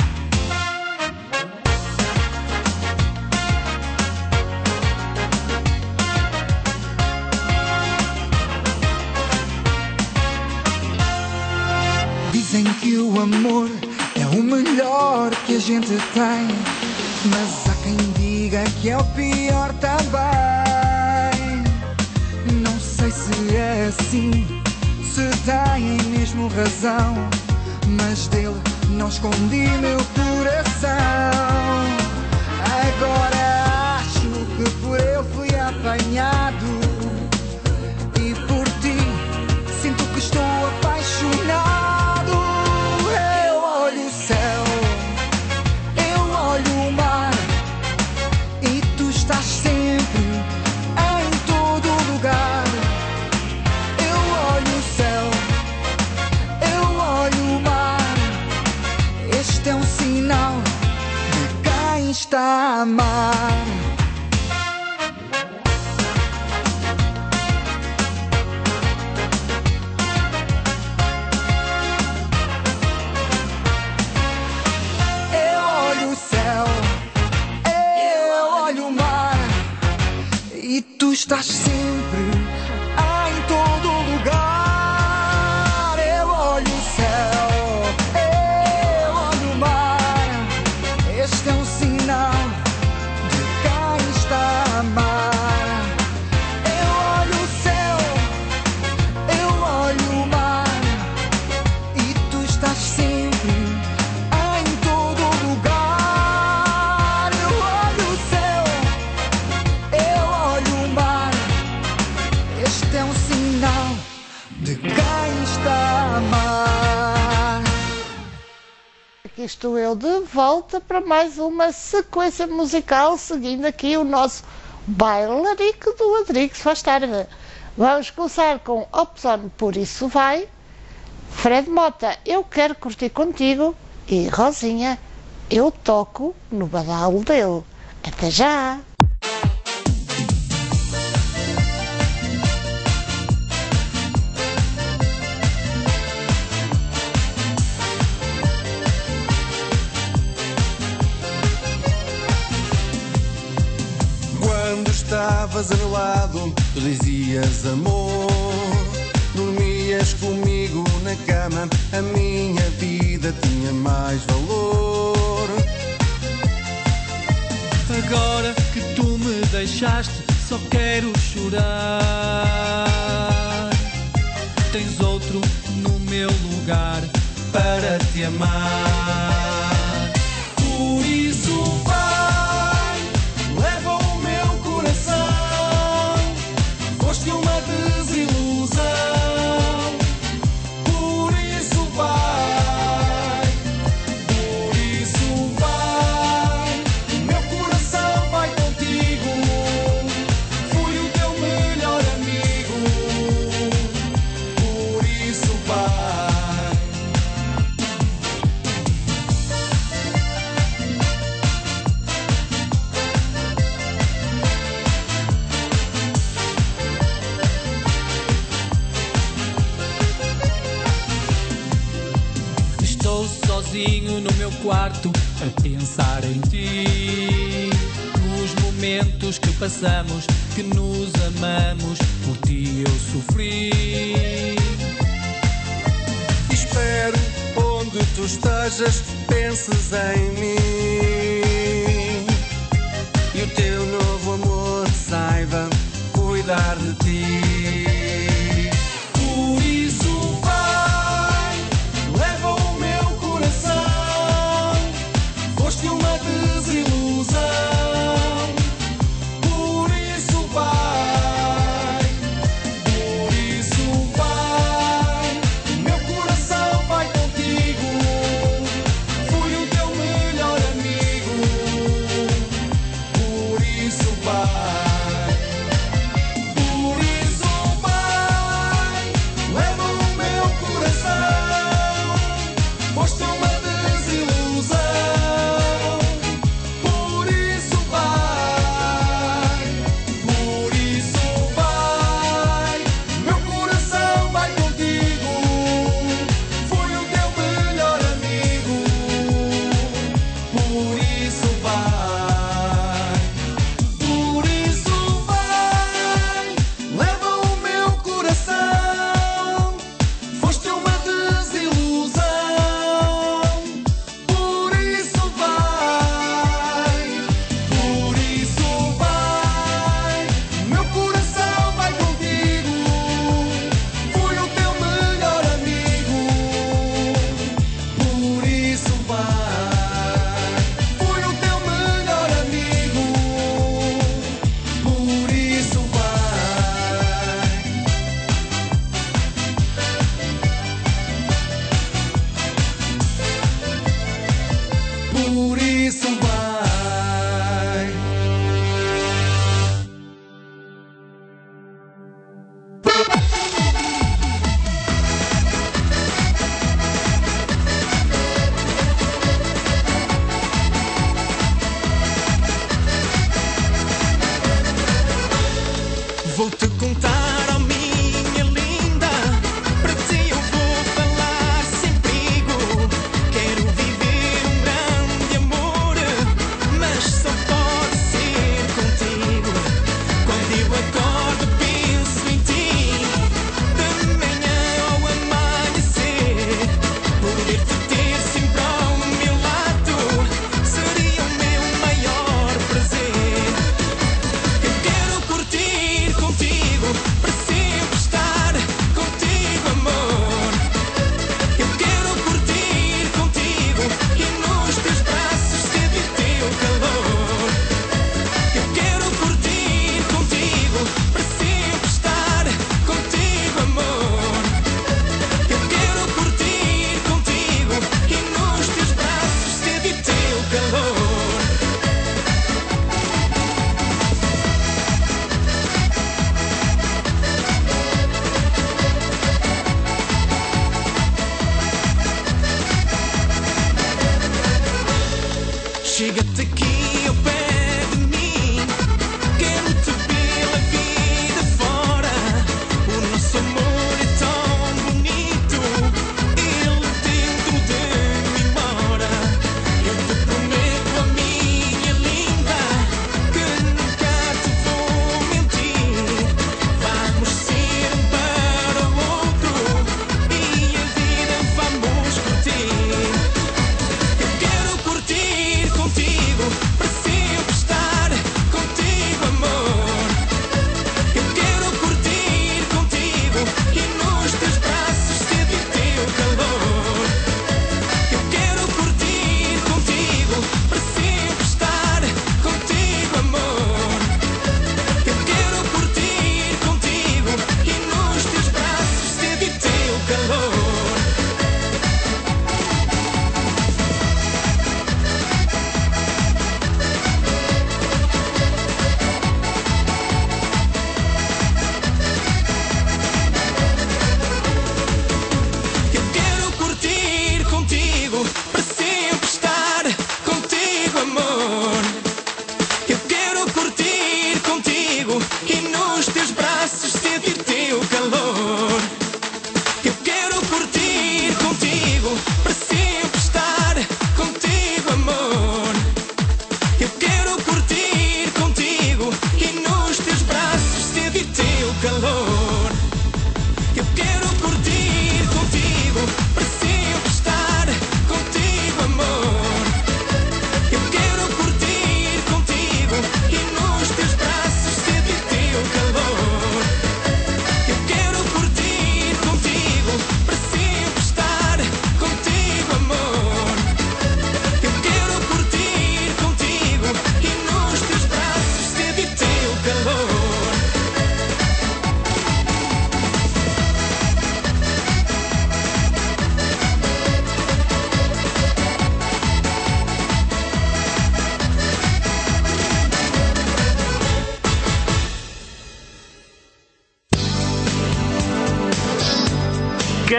Speaker 10: Dizem que o amor é o melhor que a gente tem, mas há quem diga que é o pior também. Não sei se é assim, se têm mesmo razão, mas dele não escondi meu coração. Agora acho que por ele fui apanhado, e por ti sinto que estou apaixonado. Eu olho o céu, eu olho o mar, e tu estás sempre em todo lugar. Eu olho o céu, eu olho o mar, este é um sinal de quem está a amar. Eu olho o céu, eu olho o mar, e tu estás sempre em todo lugar. Eu olho o céu, eu olho o mar, este é um sinal de quem está a amar. Eu olho o céu, eu olho o mar, e tu estás sempre em todo lugar. Eu olho o céu, eu olho o mar, este é um sinal de quem está a amar.
Speaker 2: Aqui estou eu de volta para mais uma sequência musical, seguindo aqui o nosso bailarico do Adrix faz tarde. Vamos começar com Opção Por Isso Vai, Fred Mota, Eu Quero Curtir Contigo, e Rosinha, Eu Toco no Badalo Dele. Até já!
Speaker 1: Quando estavas a meu lado, tu dizias amor. Dormias comigo na cama, a minha vida tinha mais valor.
Speaker 11: Agora que tu me deixaste, só quero chorar. Tens outro no meu lugar para te amar. Por isso vai, sozinho no meu quarto a pensar em ti. Nos momentos que passamos, que nos amamos, por ti eu sofri.
Speaker 7: Espero onde tu estejas, penses em mim. E o teu novo amor saiba cuidar de ti. Por isso vai, leva o meu coração. Foste uma desilusão. Por isso vai, por isso vai. O meu coração vai contigo. Fui o teu melhor amigo. Por isso vai. Por isso vai.
Speaker 3: Vou-te contar, oh minha linda, para ti eu vou falar sem perigo. Quero viver um grande amor, mas só pode ser contigo. Quando eu acordo penso em ti, de manhã ao amanhecer. Poder-te ter sempre ao meu lado seria o meu maior prazer. Eu quero curtir contigo, para sempre estar contigo, amor. Eu quero curtir contigo e nos teus braços sentir teu calor. Eu quero curtir contigo, para sempre estar contigo, amor. Eu quero curtir contigo e nos teus braços sentir teu calor. Chega-te aqui ao pé de mim, quero-te pela vida fora. O nosso amor é tão bonito, ele dentro de mim mora. Eu te prometo, a minha linda, que nunca te vou mentir. Vamos ser um para o outro e a vida vamos curtir. Eu quero curtir contigo,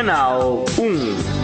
Speaker 5: Canal um.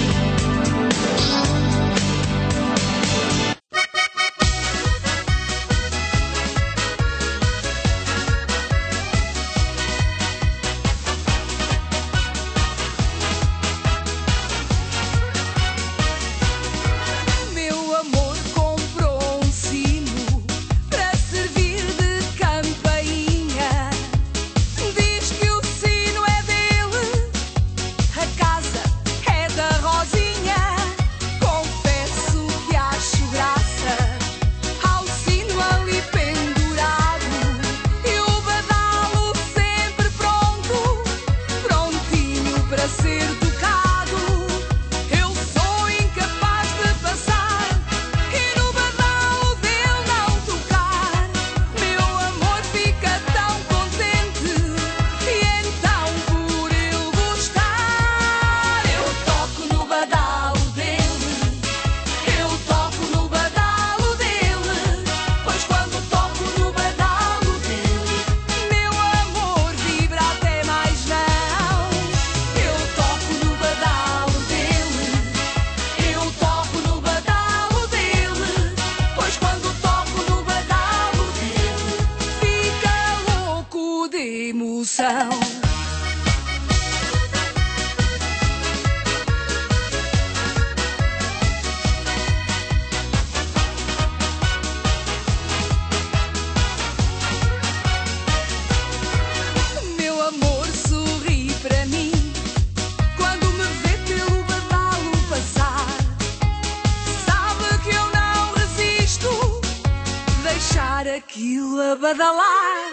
Speaker 6: Aquilo a badalar,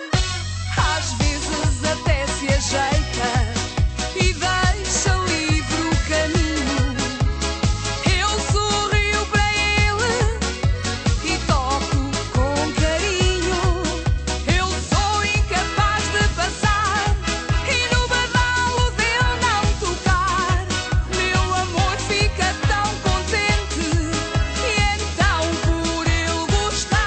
Speaker 6: às vezes até se ajeita e deixa livre o caminho. Eu sorrio para ele e toco com carinho. Eu sou incapaz de passar e no badalo dele não tocar. Meu amor fica tão contente e então por ele gostar.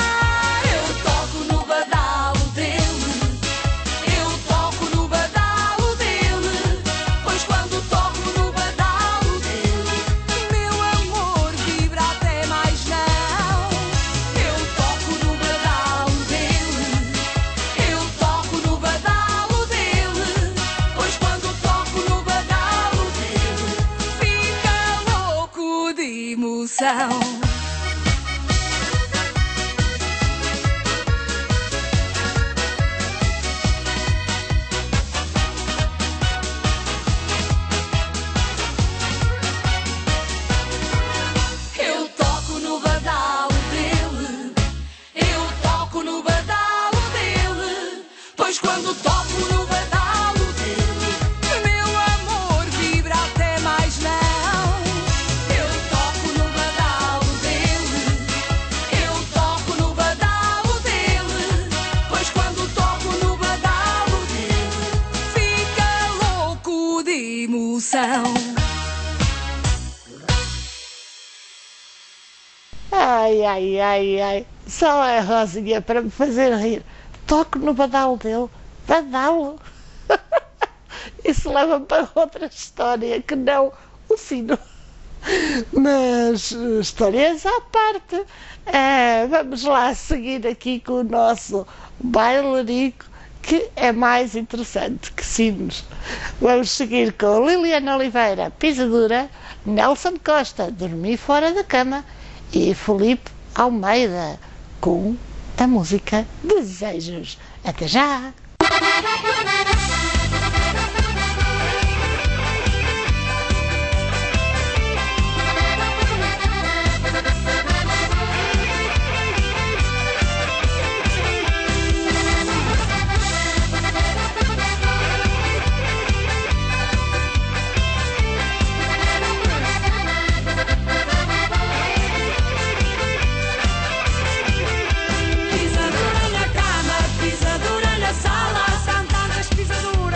Speaker 6: Eu toco no badalo dele, eu toco no badalo dele, pois quando toco no badalo dele, meu amor vibra até mais não. Eu toco no badalo dele, eu toco no badalo dele, pois quando toco no badalo dele, fica louco de emoção.
Speaker 2: Ai, ai, ai, ai, só a Rosinha para me fazer rir. Toco no badalo dele. Badalo? Isso leva-me para outra história que não o sino. Mas histórias à parte. É, vamos lá seguir aqui com o nosso bailarico, que é mais interessante que sinos. Vamos seguir com Liliana Oliveira, Pisadura, Nelson Costa, Dormir Fora da Cama, e Felipe Almeida com a música Desejos. Até já!
Speaker 6: Pisadura na cama, pisadura na sala, são tantas pisaduras.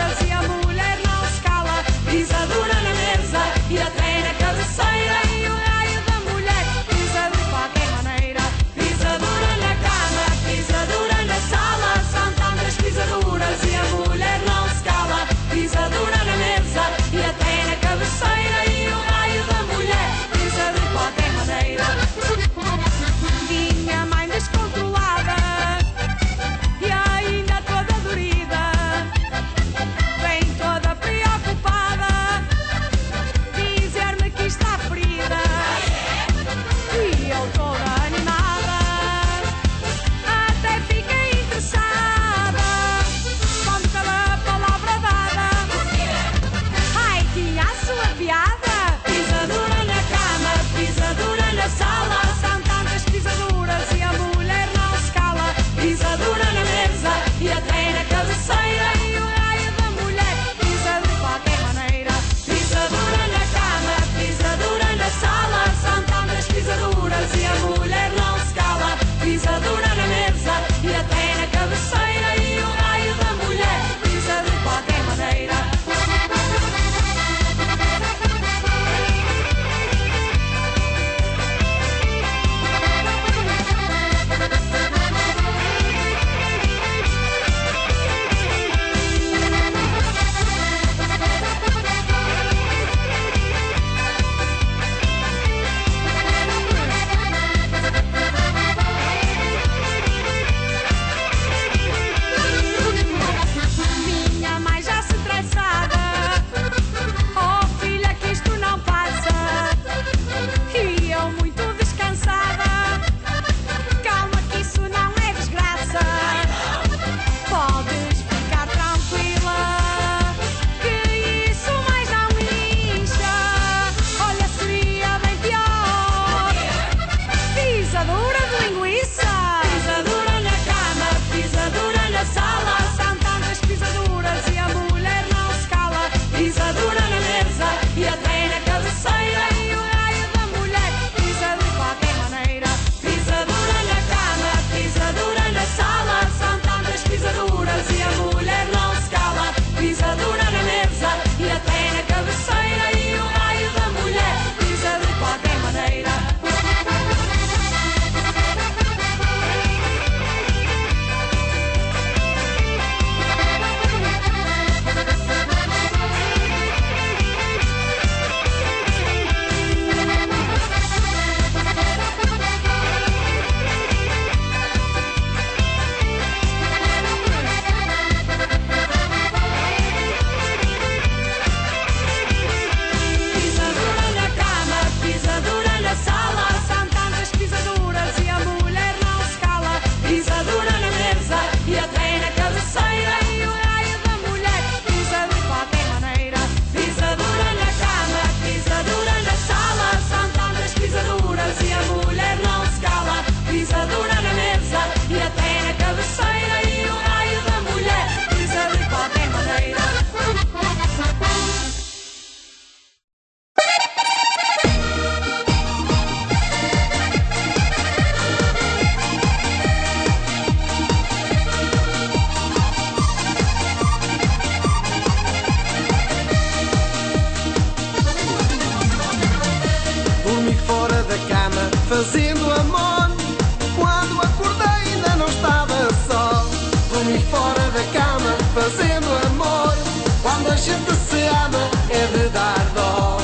Speaker 1: fazendo amor. Quando acordei ainda não estava só. Dormi fora da cama fazendo amor. Quando a gente se ama é de dar dó.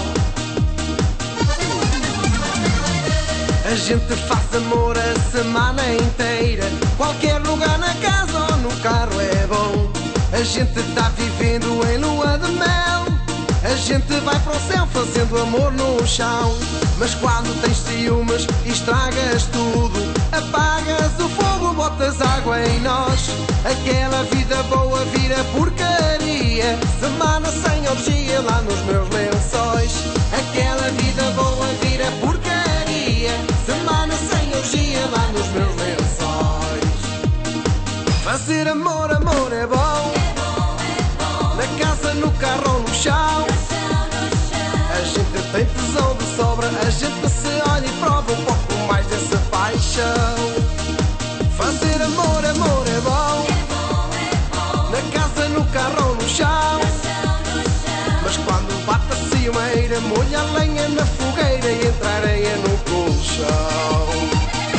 Speaker 1: A gente faz amor a semana inteira. Qualquer lugar na casa ou no carro é bom. A gente tá vivendo em lua de mel. A gente vai para o céu fazendo amor no chão. Mas quando tens ciúmes estragas tudo. Apagas o fogo, botas água em nós. Aquela vida boa vira porcaria. Semana sem orgia lá nos meus lençóis. Aquela vida boa vira porcaria. Semana sem orgia lá nos meus lençóis. Fazer amor, amor é bom. Na casa, no carro ou no chão. A gente tem tesão de sobra. A gente se olha e prova um pouco mais dessa paixão. Fazer amor, amor é bom. Na casa, no carro ou no chão. Mas quando bate a ciumeira, molha a lenha na fogueira e entra areia no colchão.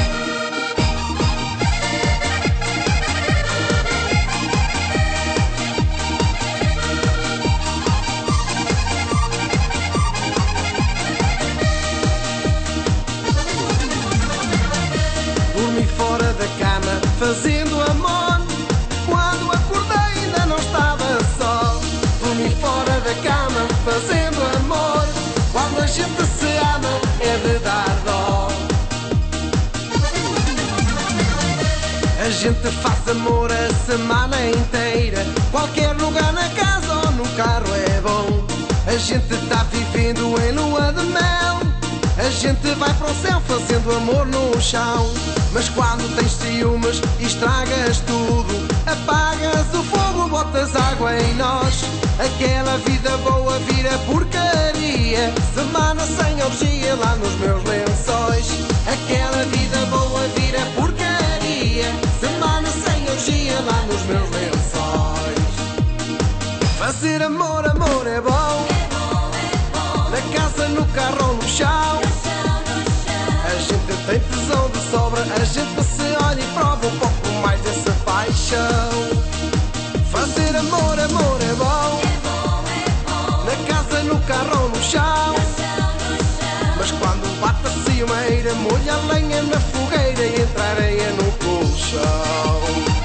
Speaker 1: Fora da cama, fazendo amor. Quando acordei ainda não estava só. Dormi fora da cama, fazendo amor. Quando a gente se ama é de dar dó. A gente faz amor a semana inteira. Qualquer lugar na casa ou no carro é bom. A gente tá vivendo em lua de mel. A gente vai para o céu fazendo amor no chão. Mas quando tens ciúmes estragas tudo. Apagas o fogo, botas água em nós. Aquela vida boa vira porcaria. Semana sem orgia lá nos meus lençóis. Aquela vida boa vira porcaria. Semana sem orgia lá nos meus lençóis. Fazer amor, amor é bom. Na casa, no carro ou no chão. A gente tem tesão de sobra. A gente se olha e prova um pouco mais dessa paixão. Fazer amor, amor é bom. Na casa, no carro ou no chão. Mas quando bate a ciumeira, molha a lenha na fogueira e entra areia no colchão.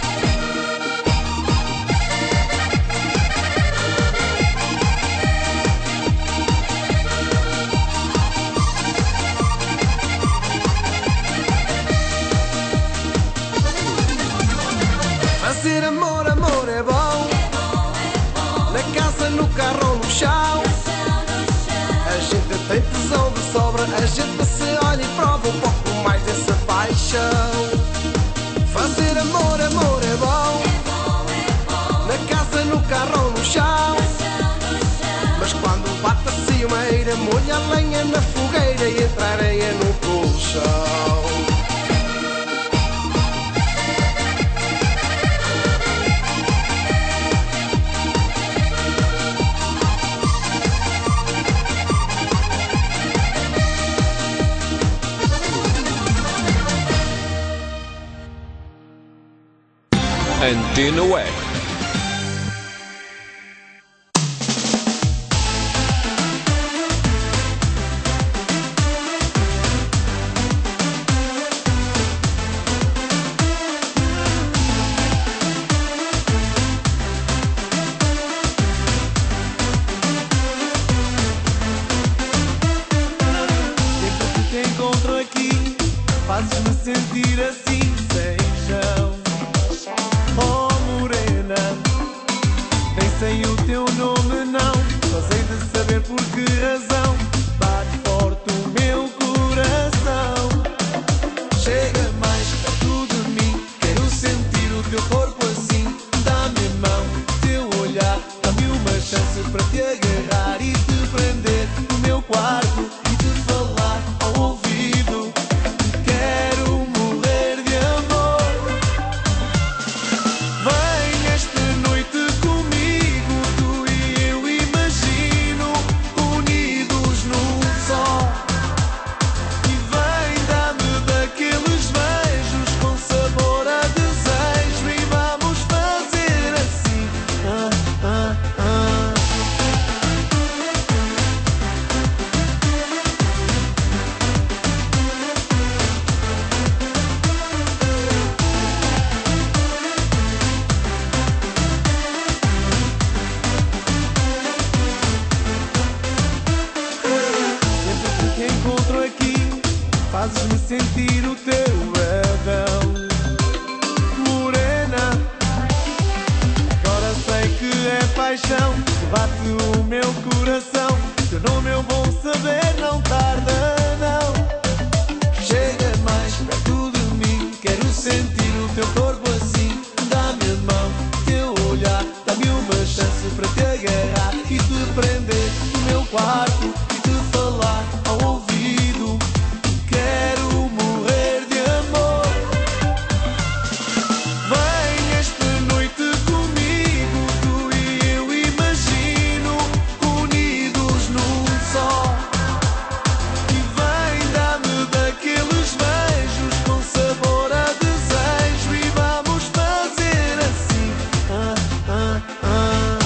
Speaker 1: Fazer amor, amor é bom. Na casa, no carro ou no chão. A gente tem tesão de sobra. A gente se olha e prova um pouco mais dessa paixão. Fazer amor, amor é bom. Na casa, no carro ou no chão. Mas quando bate a ciumeira, molha a lenha na fogueira e entra areia no colchão.
Speaker 9: Antena Web.
Speaker 12: Sempre que te encontro aqui, fazes-me sentir assim, sem chão. Oh morena, nem sei o teu nome não, só sei de saber por que razão bate forte o meu coração. Chega mais perto de mim, quero sentir o teu corpo assim. Dá-me a mão, teu olhar, dá-me uma chance para te agarrar e te prender no meu quarto e te falar ao ouvido. Quero morrer de fazes-me sentir o teu Adão. Morena, agora sei que é paixão que bate o meu coração. Teu nome eu vou saber, não tarda não. Chega mais perto de mim, quero sentir o teu corpo assim. Dá-me a mão, teu olhar, dá-me uma chance para te agarrar e te prender no meu quarto e te falar ao ouvido. Quero morrer de amor. Vem esta noite comigo, tu e eu imagino, unidos num só. E vem dar-me daqueles beijos com sabor a desejo e vamos fazer assim. Ah, ah, ah.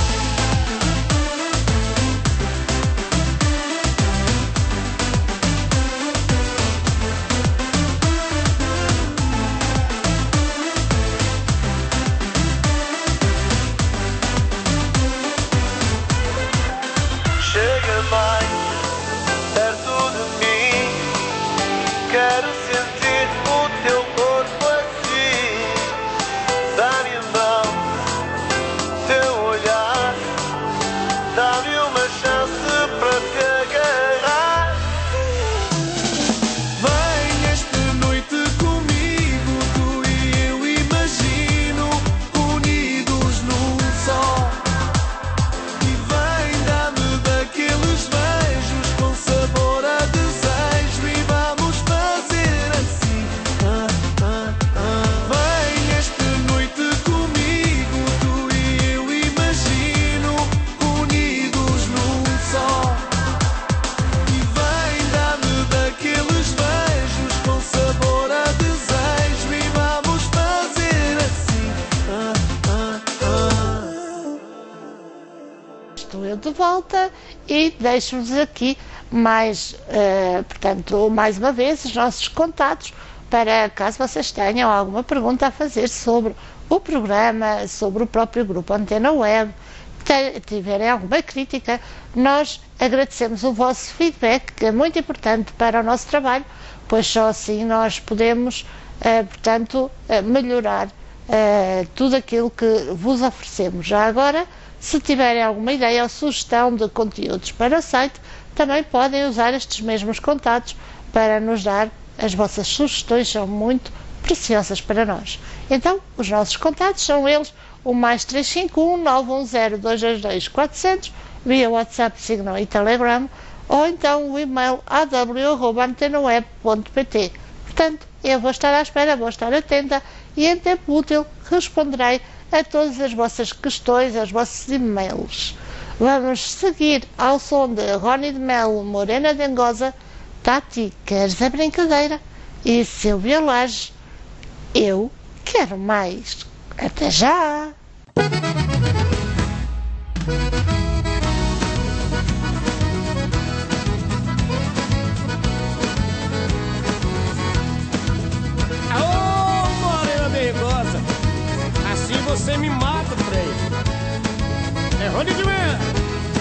Speaker 12: Chega mais perto de mim, quero sentir o teu corpo assim. Dá-me a mão, teu olhar, dá-me uma chance para te agarrar. Vem esta noite comigo, tu e eu imagino, unidos num só. E vem dar-me daqueles beijos com sabor a desejo e vamos fazer assim. Ah, ah, ah. Vem esta noite comigo, tu e eu imagino, unidos num só. E vem dar-me daqueles beijos com sabor a desejo e vamos fazer assim. Ah, ah, ah.
Speaker 2: Estou eu de volta e deixo-vos aqui mais, eh, portanto, mais uma vez os nossos contatos para caso vocês tenham alguma pergunta a fazer sobre o programa, sobre o próprio grupo Antena Web, te- tiverem alguma crítica. Nós agradecemos o vosso feedback, que é muito importante para o nosso trabalho, pois só assim nós podemos, eh, portanto, eh, melhorar eh, tudo aquilo que vos oferecemos. Já agora, se tiverem alguma ideia ou sugestão de conteúdos para o site, também podem usar estes mesmos contatos para nos dar as vossas sugestões, são muito preciosas para nós. Então, os nossos contatos são eles, o mais três cinco um, nove um zero, dois dois dois, quatro zero zero, via WhatsApp, Signal e Telegram, ou então o e-mail a w arroba antenaweb ponto p t. Portanto, eu vou estar à espera, vou estar atenta e em tempo útil responderei a todas as vossas questões, aos vossos e-mails. Vamos seguir ao som de Rony de Melo, Morena Dengosa, Tati, queres a brincadeira? E Silvia Laje, eu quero mais. Até já!
Speaker 13: Aô, Morena Dengosa, assim você me mata, trem. É Rony de Melo.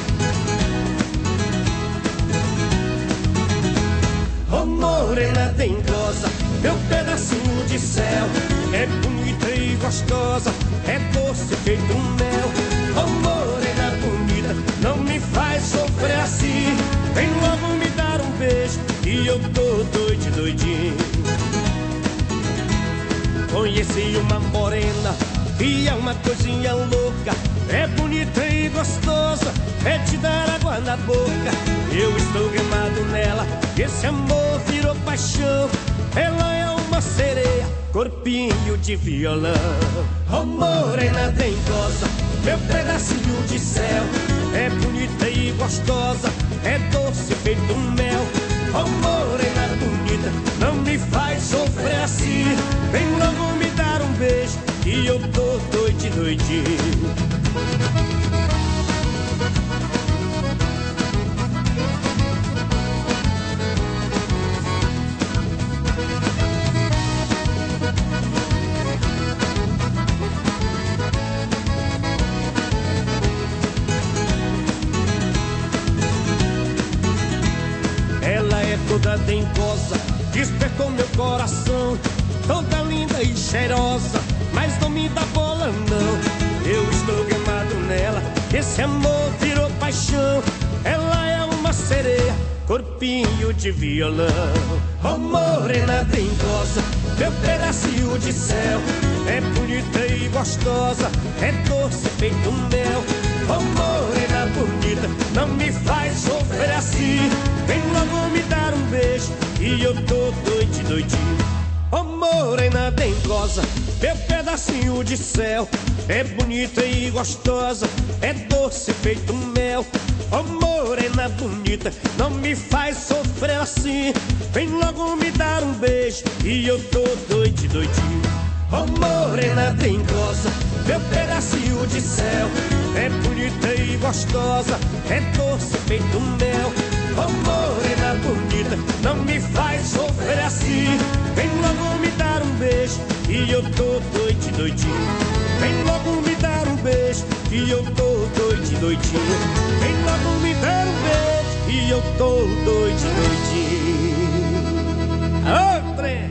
Speaker 14: Oh, morena dengosa, meu pedacinho de céu, é bonita e gostosa, é doce feito um mel. Oh, morena bonita, não me faz sofrer assim, vem logo me dar um beijo e eu tô doido, doidinho. Conheci uma morena e é uma coisinha louca, é bonita e gostosa, é te dar água na boca. Eu estou gamado nela, esse amor virou paixão. Ela é uma sereia, corpinho de violão. Oh, morena dengosa, meu pedacinho de céu, é bonita e gostosa, é doce feito um mel. Oh, morena bonita, não me faz sofrer assim, vem logo me dar um beijo e eu tô doido, doidinho. toda dengosa, despertou meu coração. Toda linda e cheirosa, mas não me dá bola não. Eu estou queimado nela, esse amor virou paixão. Ela é uma sereia, corpinho de violão. Oh morena dengosa, meu pedacinho de céu. É bonita e gostosa, é doce feito mel. Oh morena bonita, não me faz sofrer assim. Vem logo me dar um beijo e eu tô doidinho, doidinho. Oh morena dengosa, meu pedacinho de céu. É bonita e gostosa, é doce feito mel. Oh morena bonita, não me faz sofrer assim. Vem logo me dar um beijo e eu tô doidinho, doidinho. Oh morena dengosa, meu pedacinho de céu. É bonita e gostosa, é doce feito mel. Oh morena bonita, não me faz sofrer assim. Vem logo me dar um beijo e eu tô doidinho, doidinho. Vem logo me dar um beijo e eu tô doidinho, doidinho. Vem logo me dar um beijo e eu tô doidinho, doidinho. Ô, trem!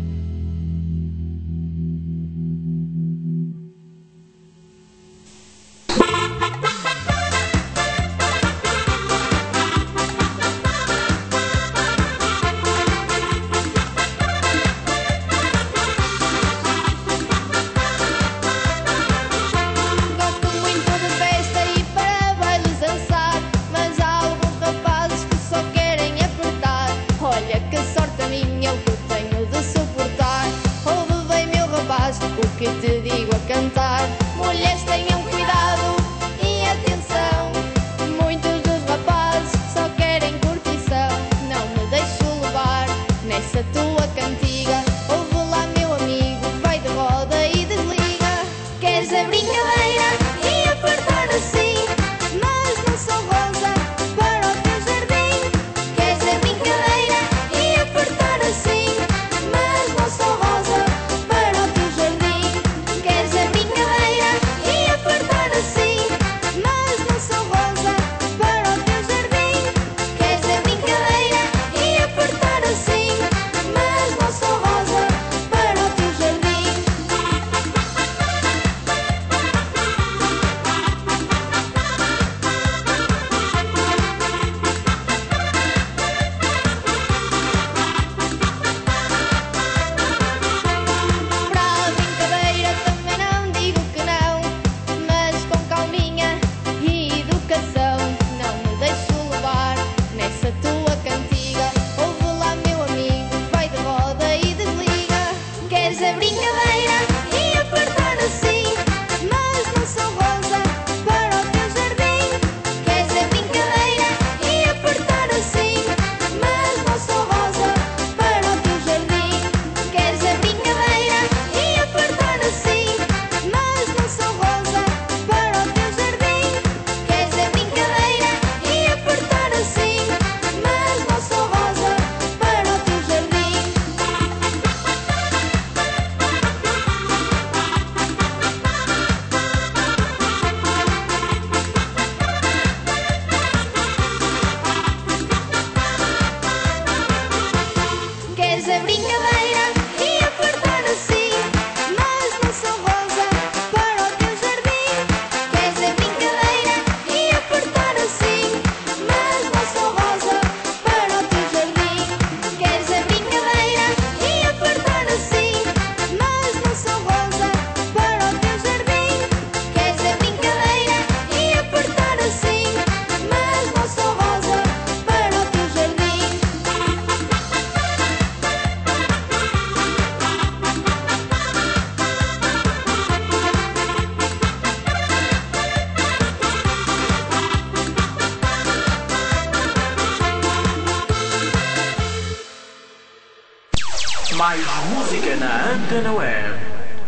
Speaker 5: Mais música na Antena Web.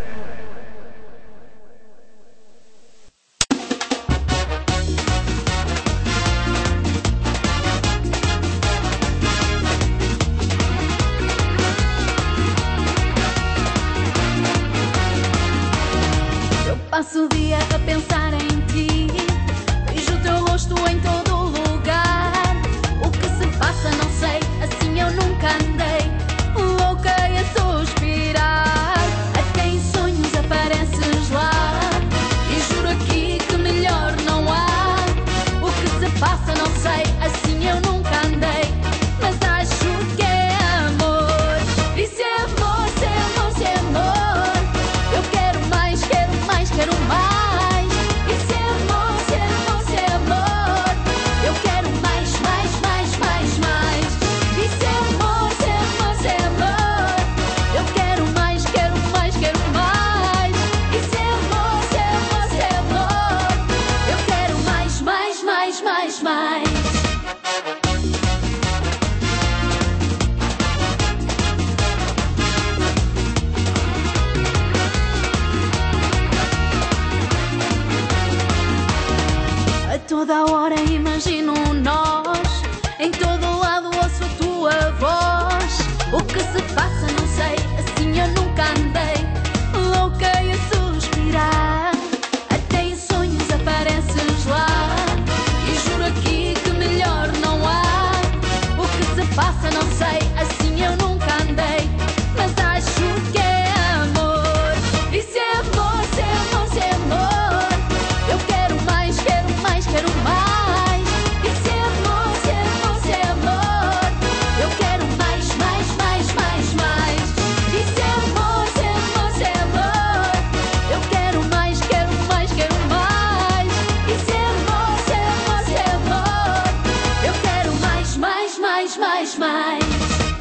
Speaker 6: Eu passo o dia a pensar em ti, vejo o teu rosto em todo o lugar. O que se passa não sei, assim eu nunca andei. O que se passa não sei, assim eu nunca andei, louca e a suspirar. Até em sonhos apareces lá, e juro aqui que melhor não há. O que se passa não sei, assim eu nunca andei, mas acho que é amor. E se é amor, se é amor, se é amor, eu quero mais, quero mais, quero mais. E se é amor, se é amor, se é amor, eu quero mais, mais, mais, mais, mais. E se é amor, se é amor, se é amor, eu quero mais, quero mais, quero mais. E se é amor, se é amor, se é amor, eu quero mais, mais, mais, mais, mais.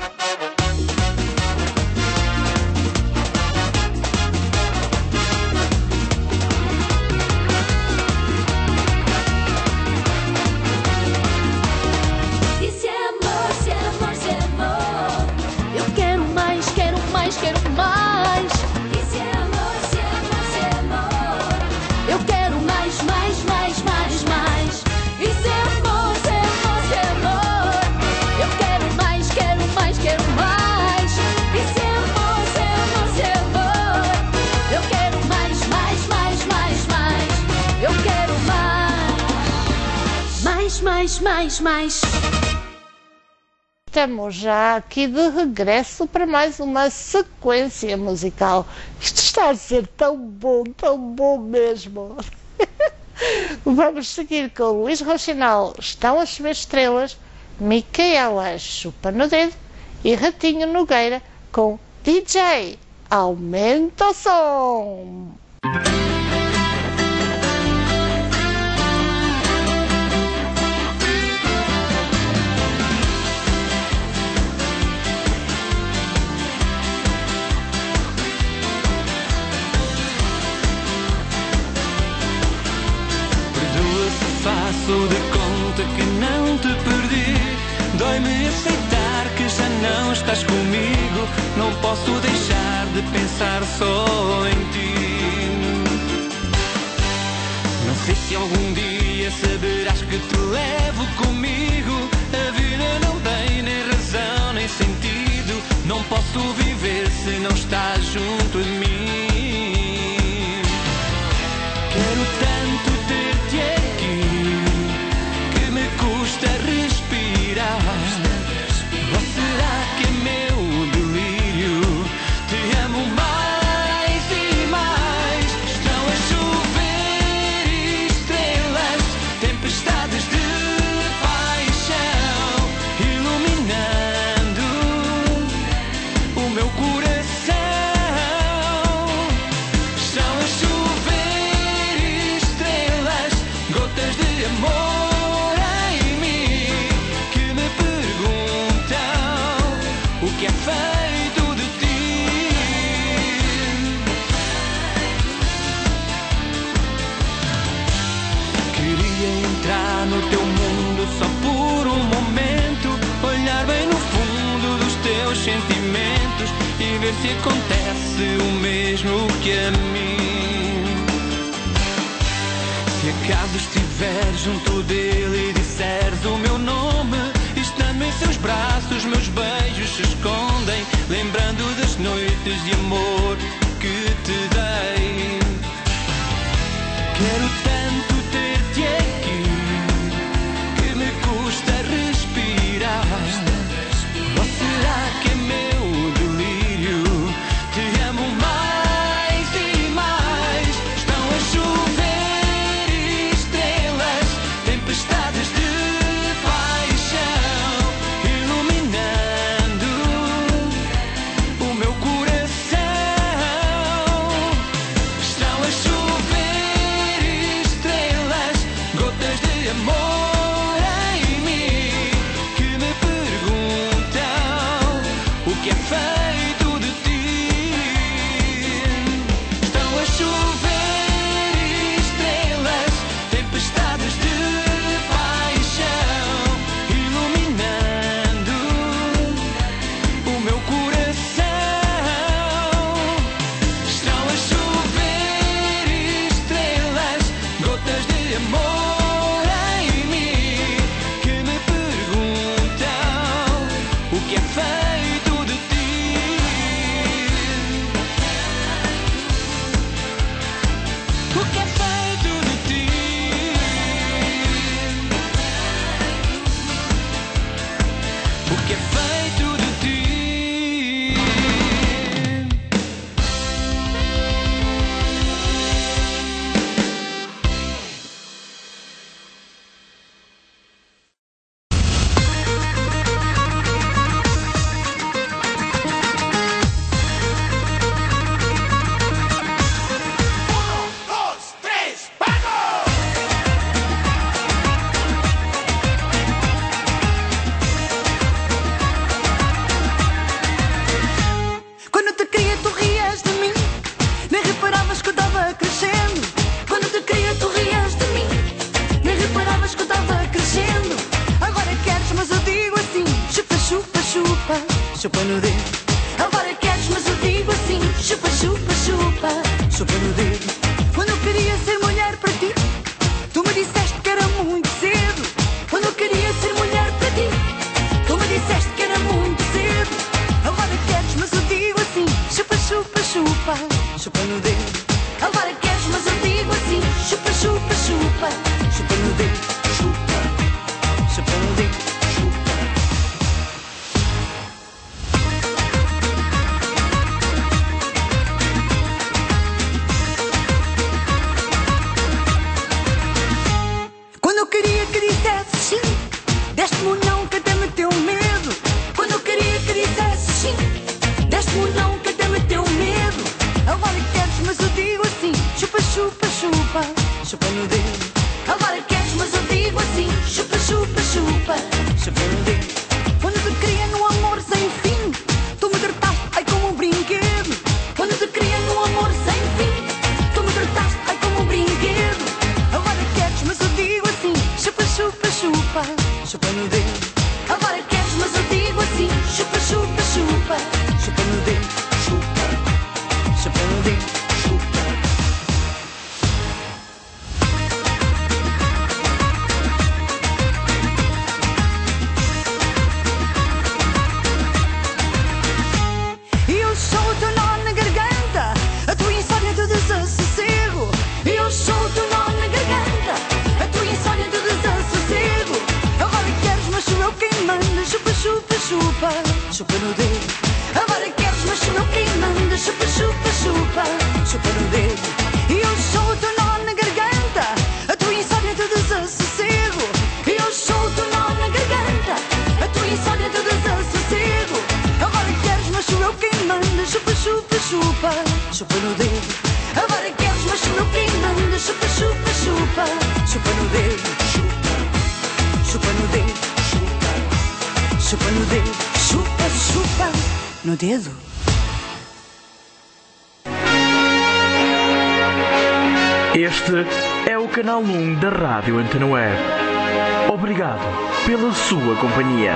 Speaker 6: E se é amor, se é amor, se é amor, eu quero mais, quero mais, quero mais. E se é amor, se é amor, se é amor, eu quero mais, mais, mais, mais, mais. E se é amor, se é amor, se é amor, eu quero mais, quero mais, quero mais. E se é amor, se é amor, se é amor, eu quero mais, mais, mais, mais, mais. Eu quero mais, mais, mais, mais, mais.
Speaker 2: Estamos já aqui de regresso para mais uma sequência musical. Isto está a ser tão bom, tão bom mesmo. Vamos seguir com Luís Rochinal, Estão a Chover Estrelas, Micaela, Chupa no Dedo e Ratinho Nogueira com D J, Aumenta o Som.
Speaker 4: Faço de conta que não te perdi. Dói-me aceitar que já não estás comigo. Não posso deixar de pensar só em ti. Não sei se algum dia saberás que te levo comigo. A vida não tem nem razão nem sentido. Não posso viver se não estás junto a mim. Quero tanto ter-te aqui, custa respirar. Ou será que é meu delírio? Te amo mais e mais. Estão a chover estrelas, tempestades de paixão, iluminando o meu coração. Estão a chover estrelas, gotas de amor que é feito de ti. Queria entrar no teu mundo só por um momento, olhar bem no fundo dos teus sentimentos e ver se acontece o mesmo que a mim. Se acaso estiver junto dele e disseres o meu nome, estando em seus braços, meus beijos se escondem, lembrando das noites de amor que te dei. Quero tanto ter-te aqui, que me custa respirar. Ou será que é meu delírio? Te amo mais e mais. Estão a chover estrelas, tempestades de que é feito de
Speaker 10: chupa no dedo. Agora queres, mas eu digo assim, chupa, chupa, chupa, chupa no dedo. Quando eu queria ser mulher para ti, tu me disseste que era muito cedo. Quando eu queria ser mulher para ti, tu me disseste que era muito cedo. Agora queres, mas eu digo assim, chupa, chupa, chupa, chupa no dedo. Agora queres, mas eu digo assim, chupa, chupa, chupa, chupa no dedo, chupa, chupa no dedo, chupa. Quando eu queria que dissesse sim, deste-me um não que até me deu medo. Quando eu queria que dissesse sim, deste-me um não que até me deu medo. Agora queres, mas eu digo assim, chupa, chupa, chupa, chupa no dedo. Agora queres, mas eu digo assim, chupa, chupa, chupa, chupa no dedo. Quando te queria num amor sem fim, tu me trataste, ai, como um brinquedo. Quando te queria num amor sem fim, tu me trataste, ai, como um brinquedo. Agora queres, mas eu digo assim, chupa, chupa, chupa, chupa no dedo. Agora queres, mas eu digo assim, chupa, chupa, chupa, chupa no dedo, chupa, chupa no dedo, chupa. E eu sou o teu nó na garganta, a tua insônia do desassossego. E eu sou o teu nó na garganta, a tua insônia do desassossego. Agora queres, mas sou eu quem manda, chupa, chupa, chupa, chupa no dedo. Agora queres, mas sou eu quem manda, chupa, chupa, chupa, chupa no dedo. E eu sou o teu nó na garganta, a tua insônia do desassossego. E eu sou o teu nó na garganta, a tua insônia do desassossego. Agora queres, mas sou eu quem manda, chupa, chupa, chupa, chupa no dedo. Agora queres, mas sou eu quem manda, chupa, chupa, chupa, chupa no dedo, chupa, chupa no dedo, chupa, chupa no dedo, chupa, chupa no dedo.
Speaker 5: Este é o canal um da Rádio Antena Web. Obrigado pela sua companhia.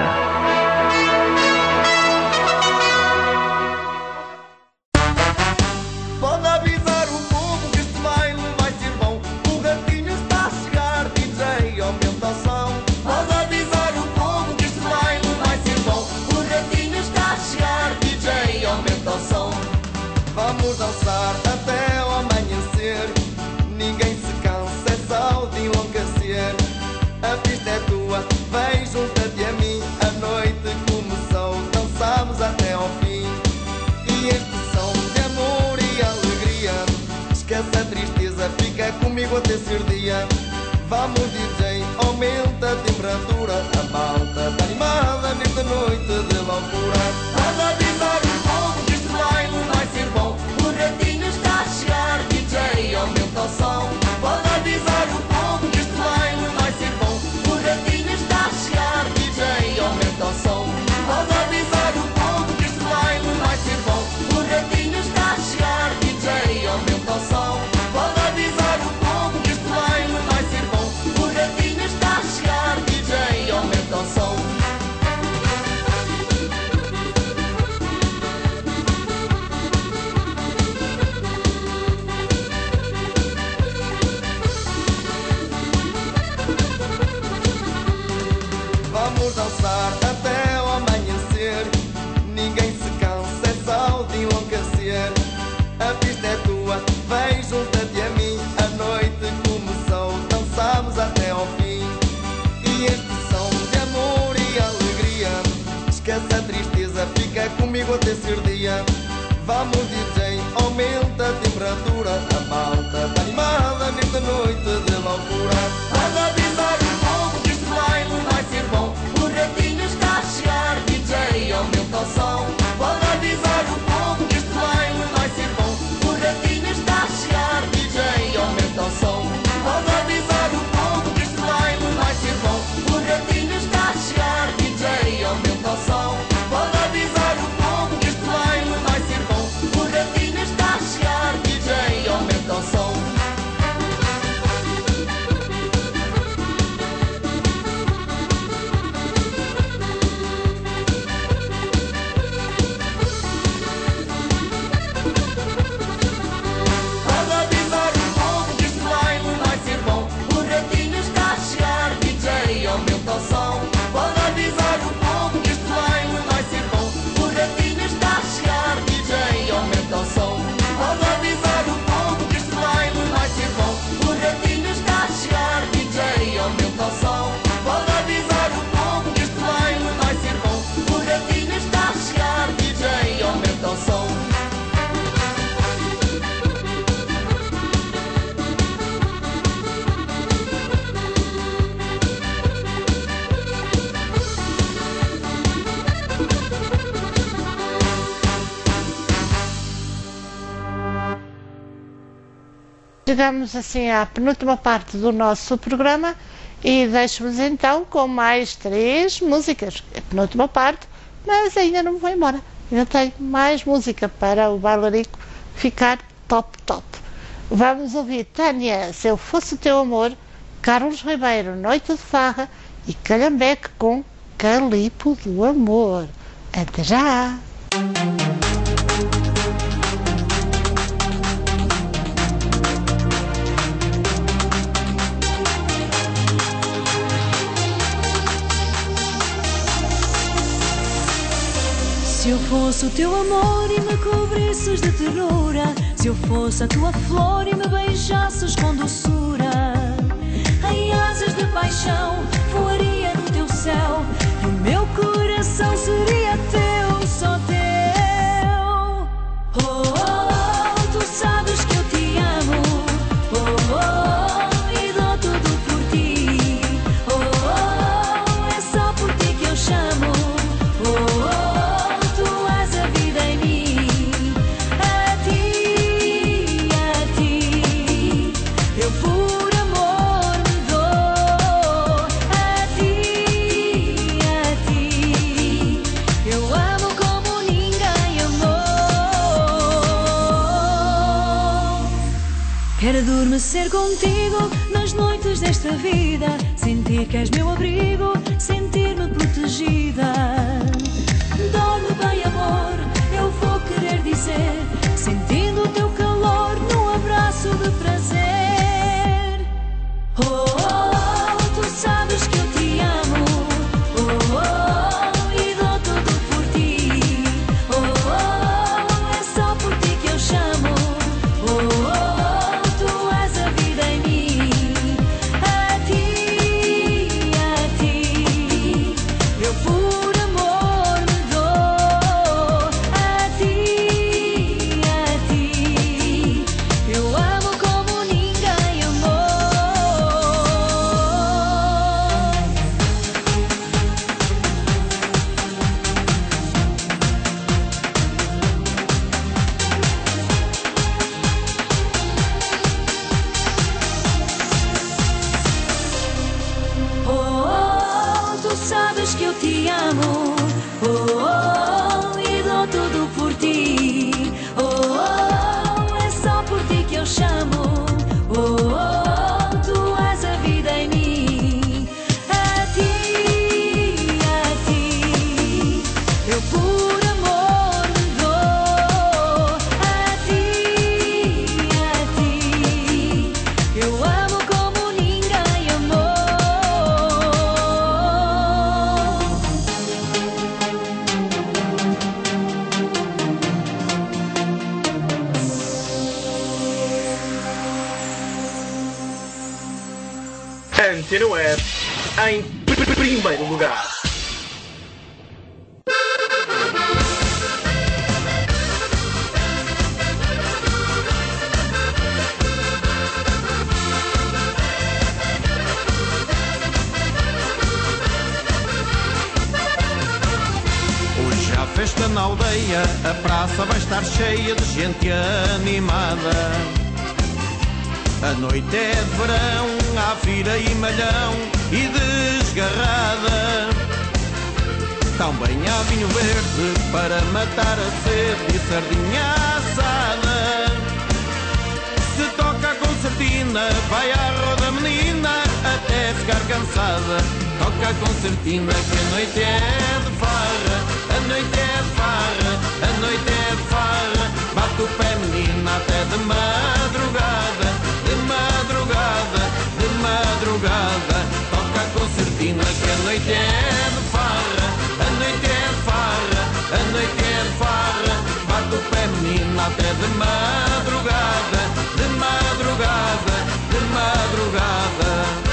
Speaker 7: Pode avisar o povo que este baile vai ser bom. O ratinho está a chegar, D J, aumenta o som. Pode avisar o povo que este baile vai ser bom. O ratinho está a chegar, D J, aumenta o som. Vamos dançar até ao amanhecer. Ninguém se cansa, é só de enlouquecer. A pista é tua, vem junta-te a mim. A noite começou, dançamos até ao fim. E este som de amor e alegria, esquece a tristeza, fica comigo até ser dia. Vamos D J, aumenta a temperatura. A malta está animada nesta noite de loucura. Pode avisar o povo que este baile vai ser bom. O ratinho está a chegar, D J, aumenta o som. Pode avisar o povo que este baile vai ser bom. O ratinho está a chegar, D J, aumenta o som. Pode avisar o povo que este baile vai ser bom. O ratinho está a chegar, D J, aumenta o som. Pode avisar o povo que este baile vai ser bom. O ratinho está a chegar, D J, aumenta o som. Vamos dançar até ao amanhecer. Ninguém se cansa, é só de enlouquecer. A pista é tua, vem junta-te a mim. A noite começou, dançamos até ao fim. E este som de amor e alegria, esquece a tristeza, fica comigo até ser dia. Vamos D J, aumenta a temperatura. A malta está animada nesta noite de loucura. Pode avisar o povo que este baile vai ser bom. O ratinho está a chegar, D J, aumenta o som. Pode avisar o povo que este baile vai ser bom. O ratinho está a chegar, D J, aumenta o som. Pode avisar o povo que este baile vai ser bom. O ratinho está a chegar, D J, aumenta o som. Pode avisar o povo que este baile vai ser bom. O ratinho está a chegar, D J, aumenta o som.
Speaker 2: chegamos assim à penúltima parte do nosso programa e deixo-vos então com mais três músicas. A penúltima parte, mas ainda não me vou embora. Ainda tenho mais música para o Bailarico ficar top, top. Vamos ouvir Tânia, Se Eu Fosse o Teu Amor, Carlos Ribeiro, Noite de Farra e Calhambeque com Calipo do Amor. Até já!
Speaker 6: Se eu fosse o teu amor e me cobrisses de ternura, se eu fosse a tua flor e me beijasses com doçura, em asas de paixão voaria no teu céu e o meu coração seria teu, só teu. Oh, oh, oh, tu sabes que eu te amo. Oh, oh, e dou tudo por ti. Oh, oh, é só por ti que eu chamo. Oh, oh. Quero adormecer contigo nas noites desta vida, sentir que és meu abrigo, sentir-me protegida. Dorme bem, amor, eu vou querer dizer, sentindo o teu calor num abraço de prazer. Oh, oh, oh, tu sabes que eu te amo. Oh, oh, e dou tudo por ti. Oh, oh, é só por ti que eu chamo. Oh, oh.
Speaker 5: Antena Web em primeiro lugar.
Speaker 1: Hoje há festa na aldeia, a praça vai estar cheia de gente animada. A noite é de verão, há vira e malhão e desgarrada. Também há vinho verde para matar a sede e sardinha assada. Se toca a concertina, vai à roda menina até ficar cansada. Toca a concertina que a noite é de farra, a noite é de farra, a noite é de farra. Bate o pé menina até de madrugada. De madrugada, de madrugada, toca a concertina que a noite é de farra, a noite é de farra, a noite é de farra. Bate o pé menina até de madrugada, de madrugada, de madrugada.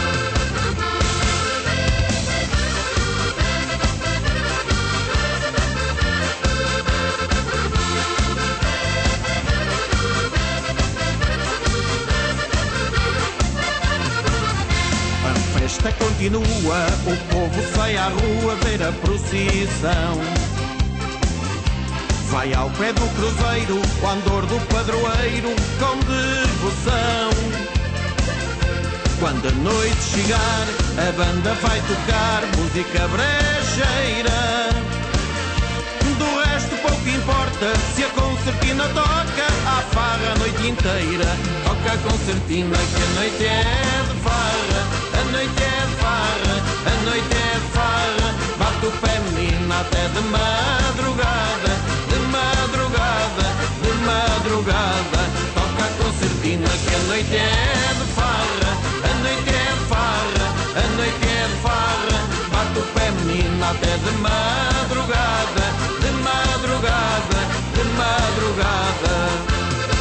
Speaker 1: A festa continua, o povo sai à rua ver a procissão. Vai ao pé do cruzeiro, o andor do padroeiro, com devoção. Quando a noite chegar, a banda vai tocar música brejeira. Do resto pouco importa, se a concertina toca, há farra a noite inteira. Toca a concertina que a noite é de farra, a noite é de farra, a noite é de farra. Bate o pé menina até de madrugada, de madrugada, de madrugada. Toca a concertina que a noite é de farra, a noite é de farra, a noite é de farra. Bate o pé menina até de madrugada, de madrugada, de madrugada.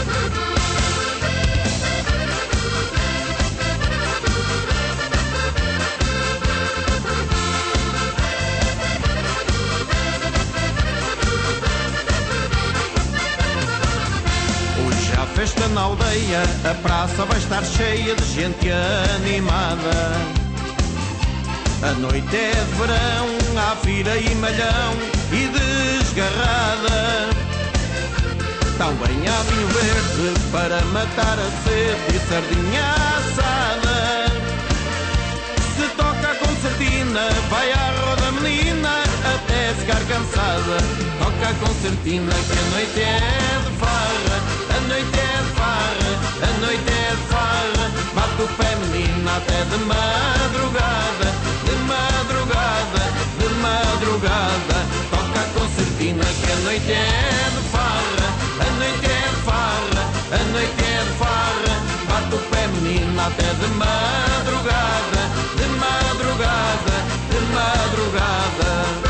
Speaker 1: Festa na aldeia, a praça vai estar cheia de gente animada. A noite é de verão, há vira e malhão e desgarrada. Também há vinho verde para matar a sede e sardinha assada. Se toca a concertina, vai à roda menina até ficar cansada. Toca a concertina que a noite é de farra, a noite é de farra, a noite é de farra. Bate o pé menina até de madrugada, de madrugada, de madrugada. Toca a concertina que a noite é de farra, a noite é de farra, a noite é de farra. Bate o pé menina até de madrugada, de madrugada, de madrugada.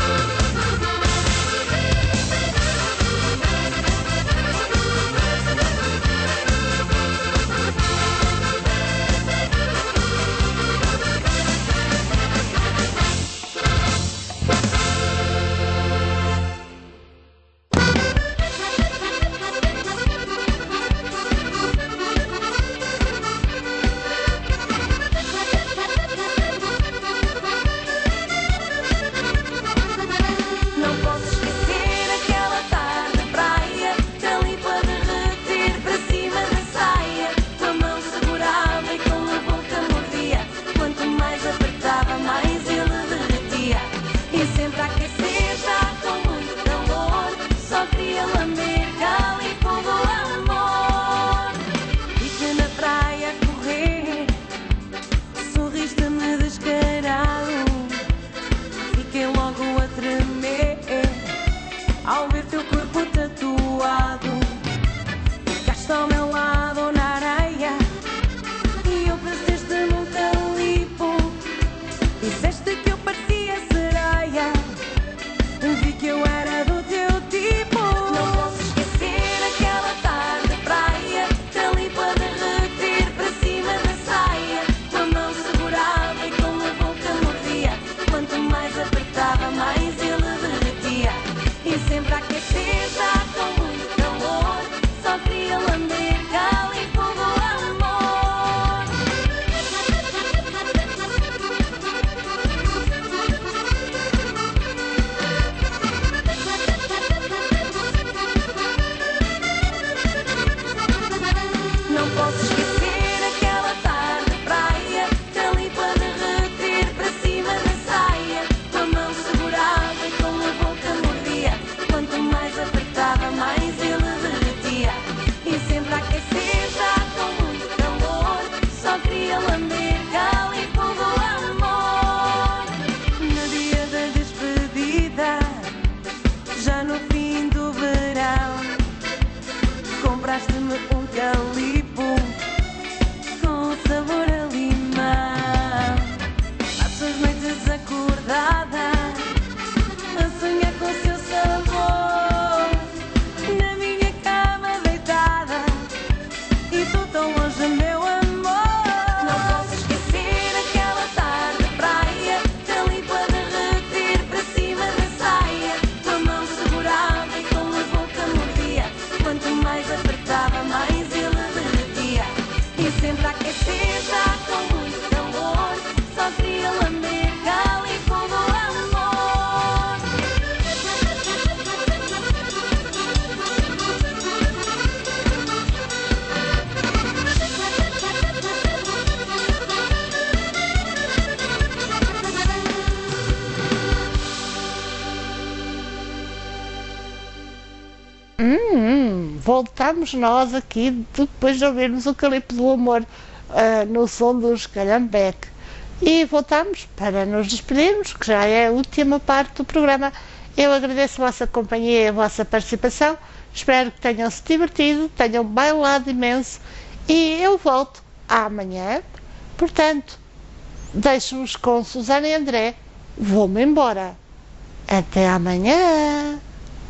Speaker 6: Mais ele derretia e sempre a aquecer.
Speaker 2: Hum, voltamos nós aqui depois de ouvirmos o Calipo do Amor uh, no som dos Calhambeque. E voltamos para nos despedirmos, que já é a última parte do programa. Eu agradeço a vossa companhia e a vossa participação. Espero que tenham se divertido, tenham bailado imenso. E eu volto amanhã. Portanto, deixo-vos com Susana e André. Vou-me embora. Até amanhã.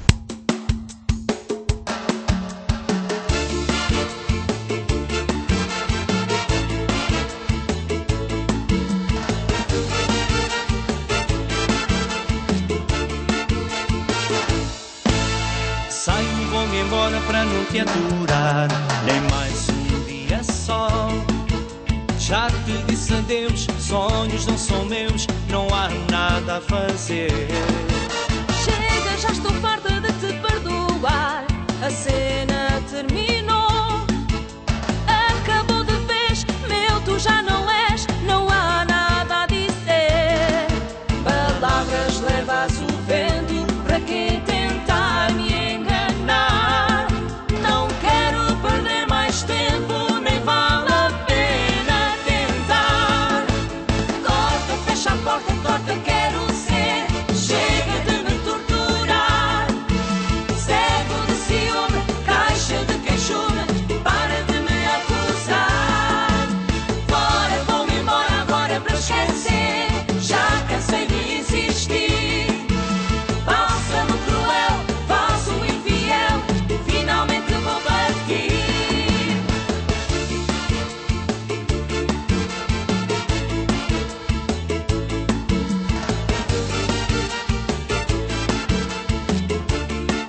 Speaker 15: Saio, vou-me embora para não te aturar nem mais um dia só. Já te disse adeus, sonhos não são meus, não há nada a fazer.
Speaker 6: Chega, já estou farta de te perdoar. A cena terminou, acabou de vez, meu tu já não és, não há nada a dizer. Palavras levas o vento, para que tentar me enganar? Não quero perder mais tempo, nem vale a pena tentar. Corta, fecha a porta, torta, quero ser. Chega de me torturar. Cego de ciúme, caixa de queixume, para de me acusar. Fora, vou-me embora agora para esquecer. Já cansei de insistir. Passa-me cruel, faço infiel, finalmente vou partir.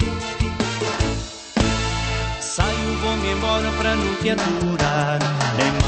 Speaker 15: Saio, vou-me embora para não te aturar nem